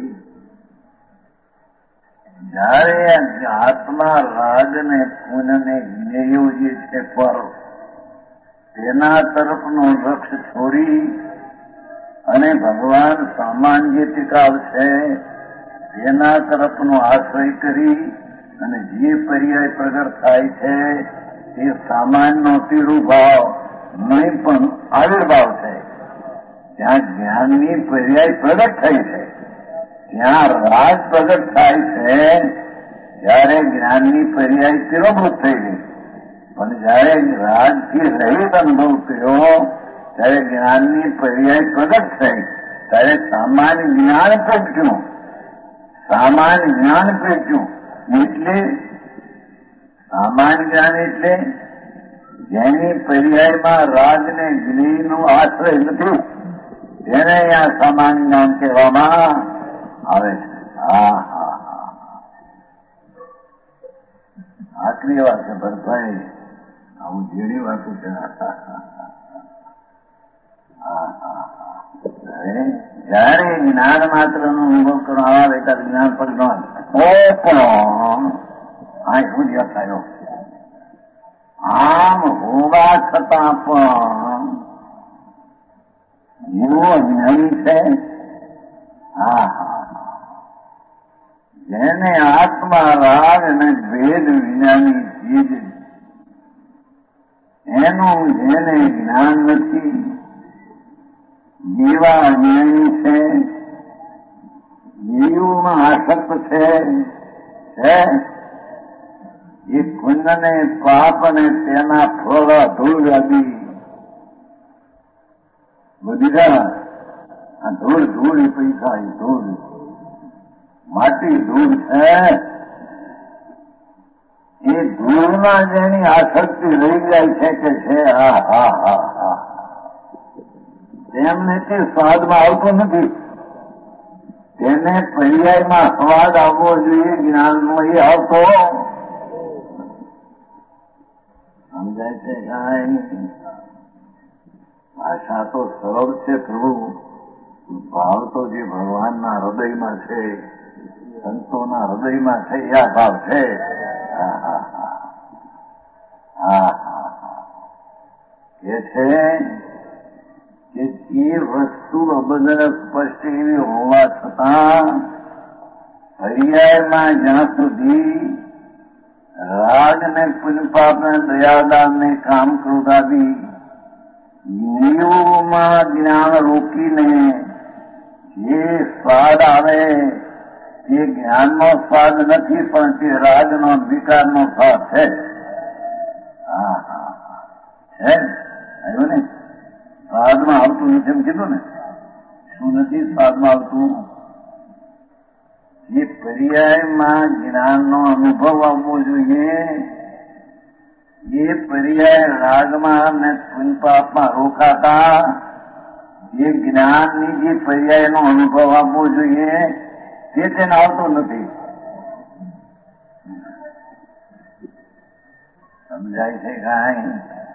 જયારે આત્મા રાગને પુનને જ્ઞેયો જે છે પર તેના તરફનો લક્ષ છોડી અને ભગવાન સામાન જે ટીકાવ છે તેના તરફનો આશ્રય કરી અને જે પર્યાય પ્રગટ થાય છે તે સામાનનો તિરુભાવ નહીં પણ આવિર્ભાવ છે. ત્યાં જ્ઞાનની પર્યાય પ્રગટ થઈ છે, ત્યાં રાગ પ્રગટ થાય છે ત્યારે જ્ઞાનની પર્યાય તિરોભૂત થઈ ગઈ. પણ જયારે રાગથી રહિત અનુભવ થયો ત્યારે જ્ઞાનની પર્યાય પ્રગટ થઈ ત્યારે સામાન્ય જ્ઞાન પ્રગટ્યું. સામાન્ય જ્ઞાન પ્રગટ્યું એટલે સામાન્ય જ્ઞાન એટલે જેની પર્યાયમાં રાગ ને જ્ઞેયનો આશ્રય નથી તેને અહીંયા સામાન્ય જ્ઞાન કહેવામાં આવે છે. આટલી વાત છે ભરતભાઈ, આવું ઝીણી વાતો છે. જયારે જ્ઞાન માત્ર નો અનુભવ કરવા આવે ત્યારે જ્ઞાન પર પણ શું થયો આમ હોવા છતાં પણ એવો જ્ઞાની છે. જેને આત્મા રાગ અને ભેદ વિનાની ચીજ એનું જેને જ્ઞાન નથી જેવા અજ્ઞાની છે, જીવમાં આસક્ત છે એ પુણ્યને પાપ અને તેના ફળ ધૂળ આદિ બધા આ ધૂળ ધૂળ પૈસા ધૂળ માટી ધૂળ છે. એ ધૂળમાં જેની આસક્તિ રહી જાય છે કે છે તેમને તે સ્વાદમાં આવતો નથી. તેને પર્યાયમાં સ્વાદ આવવો જોઈએ જ્ઞાનનો, એ આવતો સમજાય છે. કાંઈ ભાષા તો સરળ છે પ્રભુ, ભાવ તો જે ભગવાનના હૃદયમાં છે, સંતોના હૃદયમાં છે, એ આ ભાવ છે. એ છે કે એ વસ્તુ અબદલ સ્પષ્ટ એવી હોવા છતાં પર્યાયમાં જ્યાં સુધી રાગ ને પુનપાપ ને દયાદાન ને કામ ક્રોધાદી નિયમોમાં જ્ઞાન રોકીને જે સ્વાદ આવે તે જ્ઞાનનો સ્વાદ નથી, પણ તે રાગનો વિકારનો સ્વાદ છે. હા હા છે આવ્યું ને, સ્વાદમાં આવતું નથી એમ કીધું ને. શું નથી સ્વાદમાં આવતું? જે પર્યાયમાં જ્ઞાનનો અનુભવ આવવો જોઈએ એ પર્યાય રાગમાં અને પુનપાપમાં રોકાતા જે જ્ઞાનની જે પર્યાયનો અનુભવ આપવો જોઈએ તે તેને આવતો નથી. સમજાય છે કાંઈ?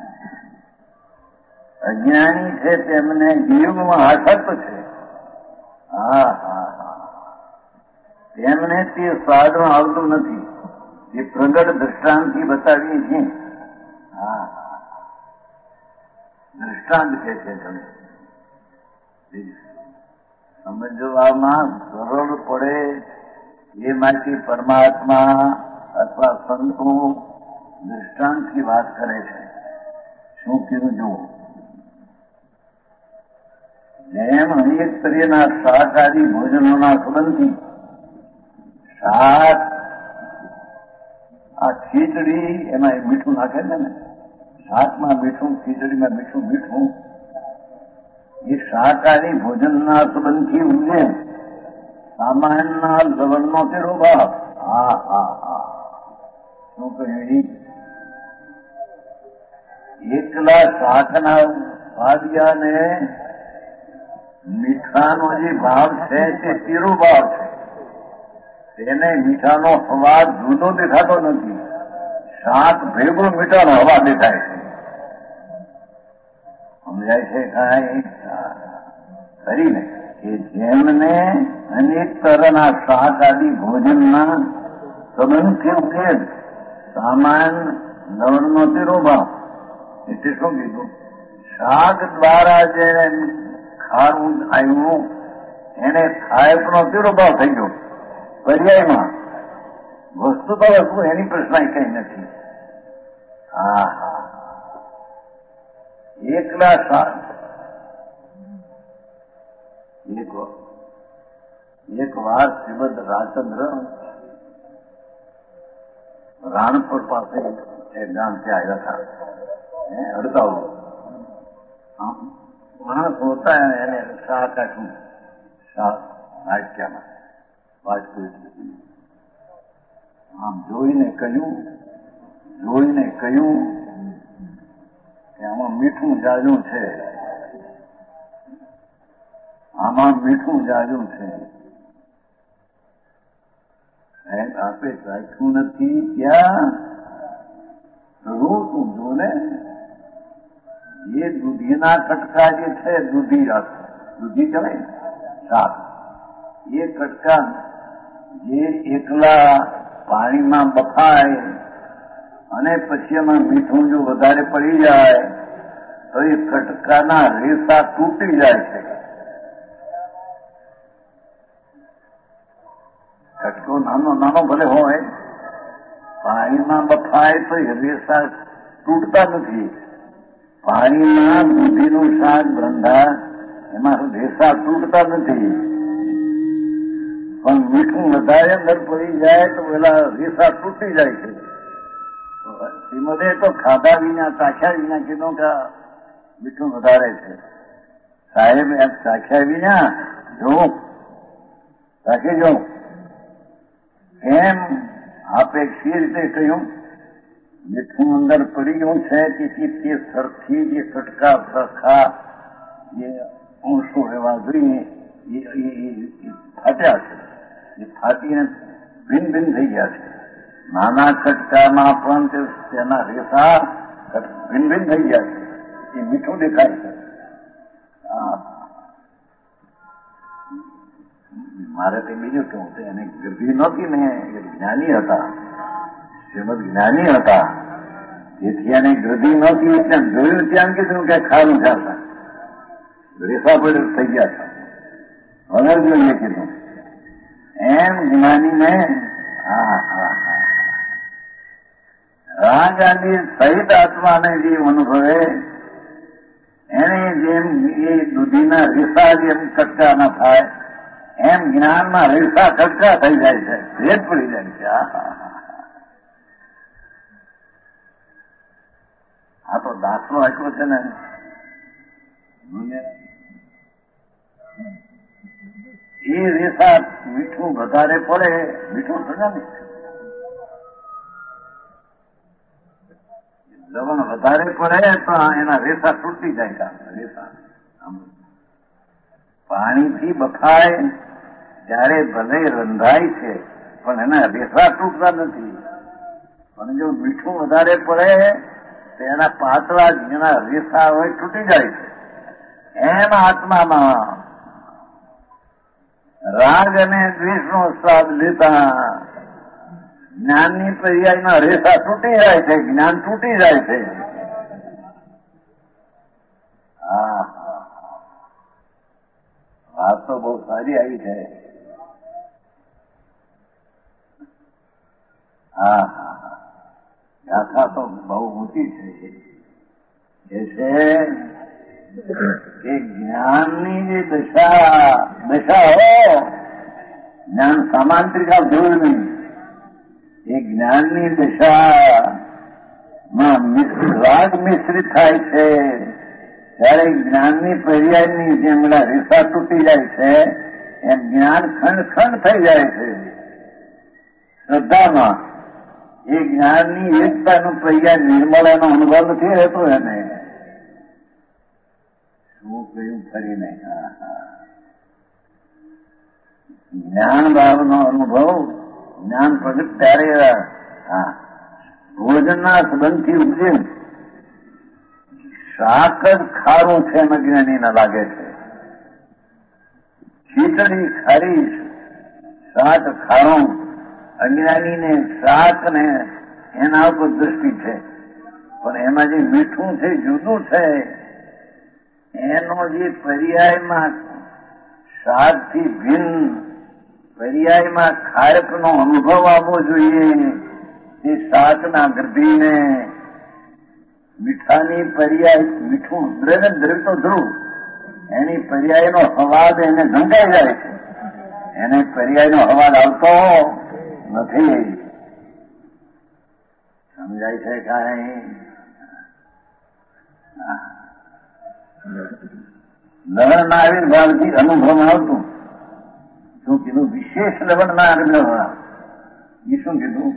અજ્ઞાની છે તેમને જીવમાં આસક્ત છે. હા હા હા, તેમને તે સ્વાદમાં આવતું નથી. એ પ્રગટ દ્રષ્ટાંતથી બતાવીએ છીએ. હા, દ્રષ્ટાંત કે છે તમે સમજવામાં સરળ પડે એ માટે પરમાત્મા અથવા સંતો દ્રષ્ટાંતથી વાત કરે છે. શું કીધું જુઓ, જેમ અનેક તરીના શાકાહારી ભોજનોના સંબંધથી શાક, આ ખીચડી એમાં મીઠું નાખે છે ને, શાકમાં મીઠું, ખીચડીમાં મીઠું, મીઠું એ શાકાહારી ભોજનના સંબંધથી ઉજે સામાન્યના લવણનો તેરો ભાવ. હા હા હા, શું કહ્યું? એકલા શાકના સ્વાદિયાને મીઠાનો જે ભાવ છે તે તેરો ભાવ છે. તેને મીઠાનો સ્વાદ જુદો દેખાતો નથી. શાક ભેગો મીઠાનો હવા દેખાય છે. સમજાય છે કાંઈ? કરીને કે જેમને અનેક તરના શાક આદિ ભોજનના સંબંધથી ઉકેલ સામાન લવણનો તેરો ભાવ. એટલે શું કીધું? શાક દ્વારા જે ખારું આવ્યું એને ખાયપનો તેરો ભાવ થઈ ગયો. પર્યાયમાં વસ્તુ તો વસ્તુ એની પ્રશ્ન કઈ નથી. હા હા, એકલા શાક એક વાર શ્રીમદ રાજચંદ્ર રાણપુર પાસે એક ગામ ત્યાં આવ્યા હતા. અડતાઓ માણસ હોતા એને શાક આપ્યું, શાક નાટ્યામાં વાજપેયી આમ જોઈને કહ્યું કે આમાં મીઠું જાજું છે, આમાં મીઠું જાજું છે. આપે રાખ્યું નથી ત્યાં તું જો ને, એ દૂધીના કટકા જે છે, દૂધી કહેવાય ને શાક, એ કટકા જે એકલા પાણીમાં બફાય અને પછી એમાં મીઠું જો વધારે પડી જાય તો એ કટકાના રેસા તૂટી જાય છે. કટકો નાનો નાનો ભલે હોય, પાણીમાં બફાય તો એ રેસા તૂટતા નથી. પાણીમાં દૂધીનું શાક રંધા એમાં રેસા તૂટતા નથી, પણ મીઠું વધારે અંદર પડી જાય તો પેલા રેસા તૂટી જાય છે. શ્રીમદે તો ખાધા વિના, ચાખ્યા વિના કીધું કે મીઠું વધારે છે. સાહેબ એમ ચાખ્યા વિના જોઉં ચાખી જાઉં એમ આપે સી રીતે કહ્યું, મીઠું અંદર પડી ગયું છે તેથી તે સરખી જે કટકા સરખા જે અંશો રહેવા જોઈએ એ ફાટ્યા છે. એ ફાટીને ભિન્ન ભિન્ન થઈ ગયા છે. નાના કટકામાં પણ તેના રેસા ભિન્ન ભિન્ન થઈ ગયા છે. એ મીઠું દેખાય છે. મારે તે બીજું કેવું છે, એને ગર્ભી નહોતી ને, એ જ્ઞાની હતા, શ્રીમદ જ્ઞાની હતા, તેથી એને ગર્ભી નહોતી એટલે જોયું ત્યાં કીધું કે ખારું જતા. રેસા પર થઈ ગયા હતા. વગર જોઈએ કીધું એમ જ્ઞાનીને રાગ આદિ સહિત આત્માને જે અનુભવે એને જેમ એ દૂધીના રેસા જેમ કટકા ન થાય એમ જ્ઞાનમાં રેસા કટકા થઈ જાય છે, ભેદ પડી જાય છે. આ તો દાખલો આપ્યો છે ને, એ રેસા મીઠું વધારે પડે, મીઠું થશે ને લવણ વધારે પડે તો એના રેસા તૂટી જાય. રેસા પાણીથી બફાય ત્યારે ભલે રંધાય છે પણ એના રેસા તૂટતા નથી. પણ જો મીઠું વધારે પડે તો એના પાતળા જેના રેસા હોય તૂટી જાય છે. એમ આત્મામાં રાગ અને દ્વેષનો સ્વાદ લેતા જ્ઞાનની પર્યાયના રેસા તૂટી જાય છે, જ્ઞાન તૂટી જાય છે. વાત તો બહુ સારી આવી છે. ગાથા તો બહુ ઊંચી છે. એ છે કે જ્ઞાનની જે દશા હો, જ્ઞાન સામાંત્રિકા જોયું નહીં, એ જ્ઞાનની દશામાં રાગ મિશ્રિત થાય છે ત્યારે જ્ઞાનની પર્યાયની જેમ રેસા તૂટી જાય છે એમ જ્ઞાન ખંડ ખંડ થઈ જાય છે. શ્રદ્ધામાં એ જ્ઞાનની એકતાનું પર્યાય નિર્મળાનો અનુભવ નથી રહેતો એને. શું કહ્યું ફરીને? જ્ઞાન ભાવનો અનુભવ જ્ઞાન પ્રગટ ત્યારે ભોજનના સંબંધથી ઉપજે. શાક જ ખારું છે એમ અજ્ઞાનીને લાગે છે. ખીચડી ખારી, શાક ખારું. અજ્ઞાનીને શાક ને એના ઉપર દ્રષ્ટિ છે, પણ એમાં જે મીઠું છે જુદું છે. એનો જે પર્યાયમાં શાકથી ભિન્ન પર્યાયમાં ખારકનો અનુભવ આવવો જોઈએ. એ શાકના ગર્ભીને મીઠાની પર્યાય મીઠું દ્રવ્ય તો ધ્રુવ એની પર્યાયનો હવાદ એને ઢંકાઈ જાય છે. એને પર્યાયનો હવાદ આવતો નથી. સમજાય છે કાંઈ? લવણના આવિર્ભાવથી અનુભવમાં આવતું. શું કીધું? વિશેષ લવણના આવિર્ભાવ. એ શું કીધું?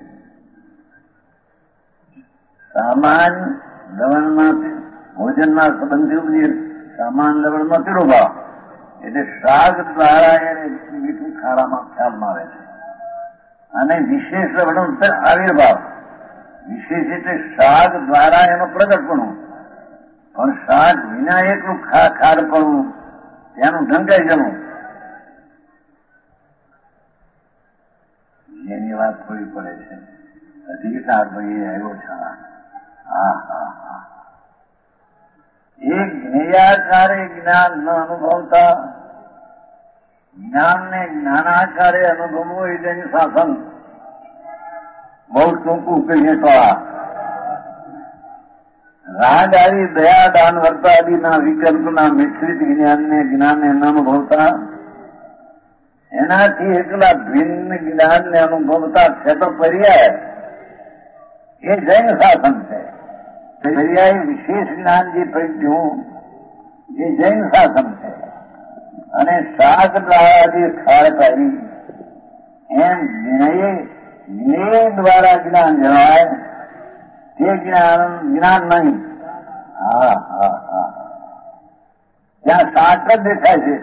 સામાન્ય લવણમાં ભોજનના સંબંધી સામાન લવણનો તિરુભાવ એટલે શાક દ્વારા એને મીઠું ખારામાં ખ્યાલમાં આવે છે. અને વિશેષ લવણ આવિર્ભાવ. વિશેષ એટલે શાક દ્વારા એનો પ્રગટપણું, પણ શાક વિના એટલું ખારપણું તેનું ઢંકાઈ જવું. એની વાત થોડી પડે છે. અધિકાર ભાઈ આવ્યો છે. એ જ્ઞેયાકારે જ્ઞાન ન અનુભવતા જ્ઞાનને જ્ઞાનાકારે અનુભવવું એ તેનું શાસન. બહુ ટૂંકું કહીએ તો રાગ આદિ દયા દાન વર્તાદિના વિકલ્પના મિશ્રિત જ્ઞાનને ન અનુભવતા, એનાથી એકલા ભિન્ન જ્ઞાનને અનુભવતા છે તો પર્યાય એ જૈન શાસન છે. પર્યાય વિશેષ જ્ઞાન જે પ્રજ્ઞું એ જૈન શાસન છે. અને શાક દ્વારા જે ખાર કરી એમ જ્ઞેય દ્વારા જ્ઞાન જણાય તે જ્ઞાન નહીં. ત્યાં શાક જ દેખાય છે.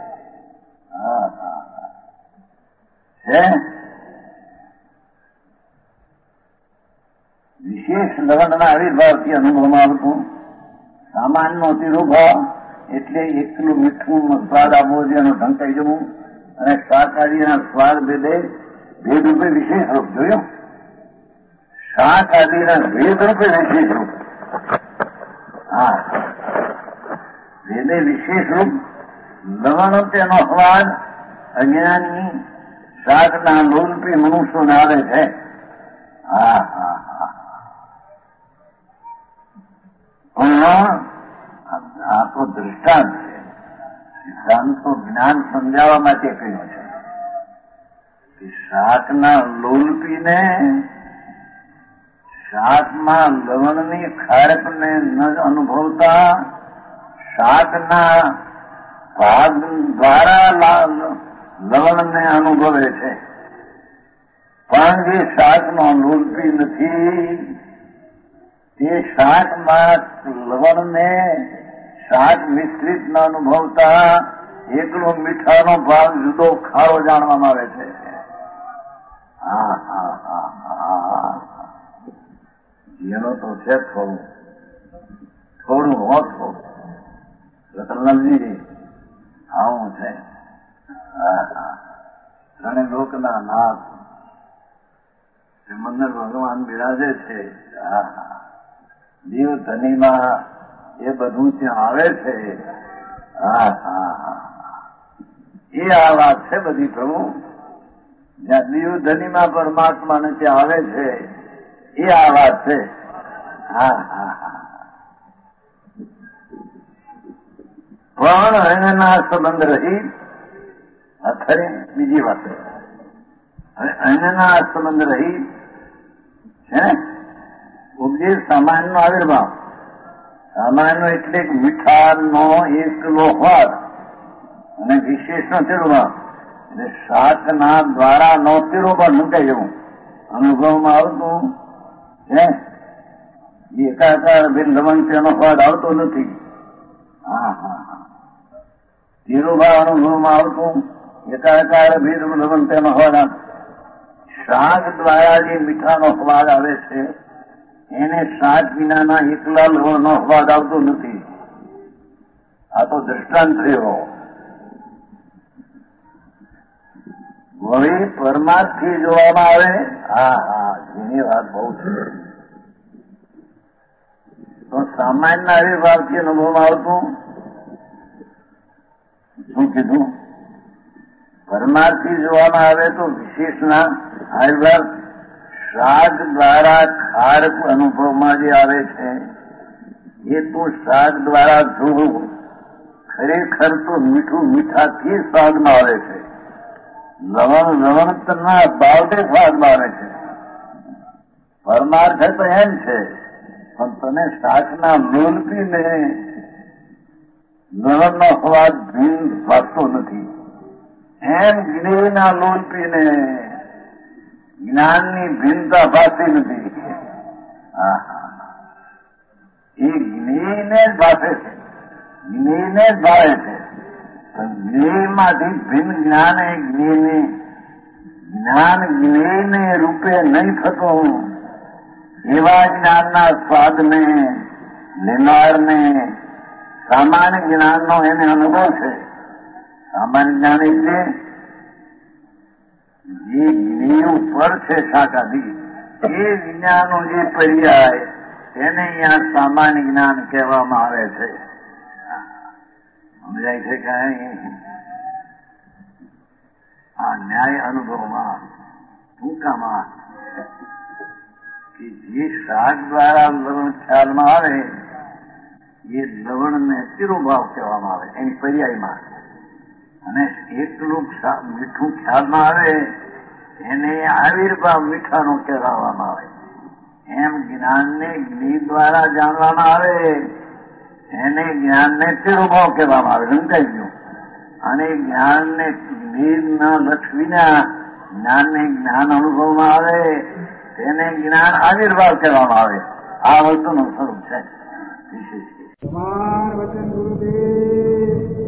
વિશેષ લવણના આવિર્ભાવથી અનુભવમાં આવતું. સામાનનો તિરુભાવ એટલે એકલું મીઠું સ્વાદ આપવો છે એનું ઢંકાઈ જવું. અને શાકાહારીના સ્વાદ ભેદ રૂપે વિશેષ રૂપ જોયું. શાકાહારીના ભેદ રૂપે વિશેષ રૂપ. વેદે વિશેષ રૂપ લવણ તેનો સ્વાદ અજ્ઞાની શાકના લોલપી મનુષ્યોને આવે છે. હા હા હા. પણ આ તો દૃષ્ટાંત છે. સિદ્ધાંત તો જ્ઞાન સમજાવવા માટે કહ્યું છે કે શાકના લોલપીને શાકમાં લવણની ખારકને ન અનુભવતા શાકના ભાગ દ્વારા લવણને અનુભવે છે. પણ જે શાકનો લોલપી નથી તે શાકમાં લવણને શાક મિશ્રિત ન અનુભવતા એકલો મીઠાનો ભાગ જુદો ખારો જાણવામાં આવે છે. હા હા હા હા. જેનો તો છે થોડું હોત રતનલાલજી આવું છે. હા હા. ત્રણે લોકના નાથ મંદર ભગવાન બિરાજે છે. હા હા. દેવ ધનીમાં એ બધું ત્યાં આવે છે. હા હા હા. એ આ વાત છે બધી પ્રભુ. જ્યાં દેવ ધનીમાં પરમાત્માને ત્યાં આવે છે એ આ વાત છે. હા હા હા. પણ એના સંબંધ રહી ખરી બીજી વાત. હવે અન્યના સંબંધ રહી છે ઉપદેશ સામાન્યનો આવિર્ભાવ. સામાન્ય એટલે મીઠાનો એકલો સ્વાદ અને વિશેષનો તિરુભાવ. એટલે શાકના દ્વારા નો તિરુભાવ મૂકાઈ જવું અનુભવમાં આવતું છે. એકાકાર ભેદ લવણ તેનો સ્વાદ આવતો નથી. હા હા હા. તિરુભાવ અનુભવમાં આવતું એકાકાર ભેદ લવણ તેનો સ્વાદ. શાક દ્વારા જે મીઠાનો સ્વાદ આવે છે એને શાક વિનાના એકલા લવણનો સ્વાદ આવતો નથી. આ તો દ્રષ્ટાંત થયો. વળી પરમાર્થથી જોવામાં આવે. હા હા. એની વાત બહુ છે. તો સામાન્ય આવિર્ભાવથી અનુભવમાં આવતું શું કીધું? પરમાર્થથી જોવામાં આવે તો વિશેષના આવિર્ભાવ શાક દ્વારા ખારક અનુભવમાં જે આવે છે એ તો શાક દ્વારા જોવું ખરેખર તો મીઠું મીઠાથી સ્વાદમાં આવે છે. લવણ લવણના ભાવથી સ્વાદમાં આવે છે. પરમાર્થ તો એમ છે. પણ તને શાકના લોલપીને લવણનો સ્વાદ ભીન ભાગતો નથી. એમ જ્ઞેયના લોલપીને જ્ઞાનની ભિન્નતા ભાગતી નથી. એ જ્ઞેયને જ ભાષે છે. જ્ઞેયને જ ભાવે છે. જ્ઞેયમાંથી ભિન્ન જ્ઞાન એ જ્ઞેયને જ્ઞાન જ્ઞેયને રૂપે નહીં થતું એવા જ્ઞાનના સ્વાદને લેનારને સામાન્ય જ્ઞાનનો એને અનુભવ છે. સામાન્ય જ્ઞાન એટલે જે જ્ઞેય ઉપર છે શાકાદી એ વિજ્ઞાનનો જે પર્યાય એને અહીંયા સામાન્ય જ્ઞાન કહેવામાં આવે છે. સમજાય છે કઈ? આ ન્યાય અનુભવમાં ટૂંકામાં કે જે શાક દ્વારા લવણ ખ્યાલમાં આવે એ લવણને તિરુભાવ કહેવામાં આવે એની પર્યાયમાં. અને એકલું મીઠું ખ્યાલમાં આવે એને આવિર્ભાવ મીઠાનો કહેવામાં આવે. એમ જ્ઞાનને જ્ઞેય દ્વારા જાણવામાં આવે એને જ્ઞાનને તિરુભાવ કહેવામાં આવે. સમજાઈ ગયું? અને જ્ઞાનને જ્ઞેયના લક્ષ વિના જ્ઞાનને જ્ઞાન અનુભવમાં આવે તેને જ્ઞાન આવિર્ભાવ કહેવામાં આવે. આ વસ્તુનું સ્વરૂપ છે વિશેષ. વચન ગુરુદેવ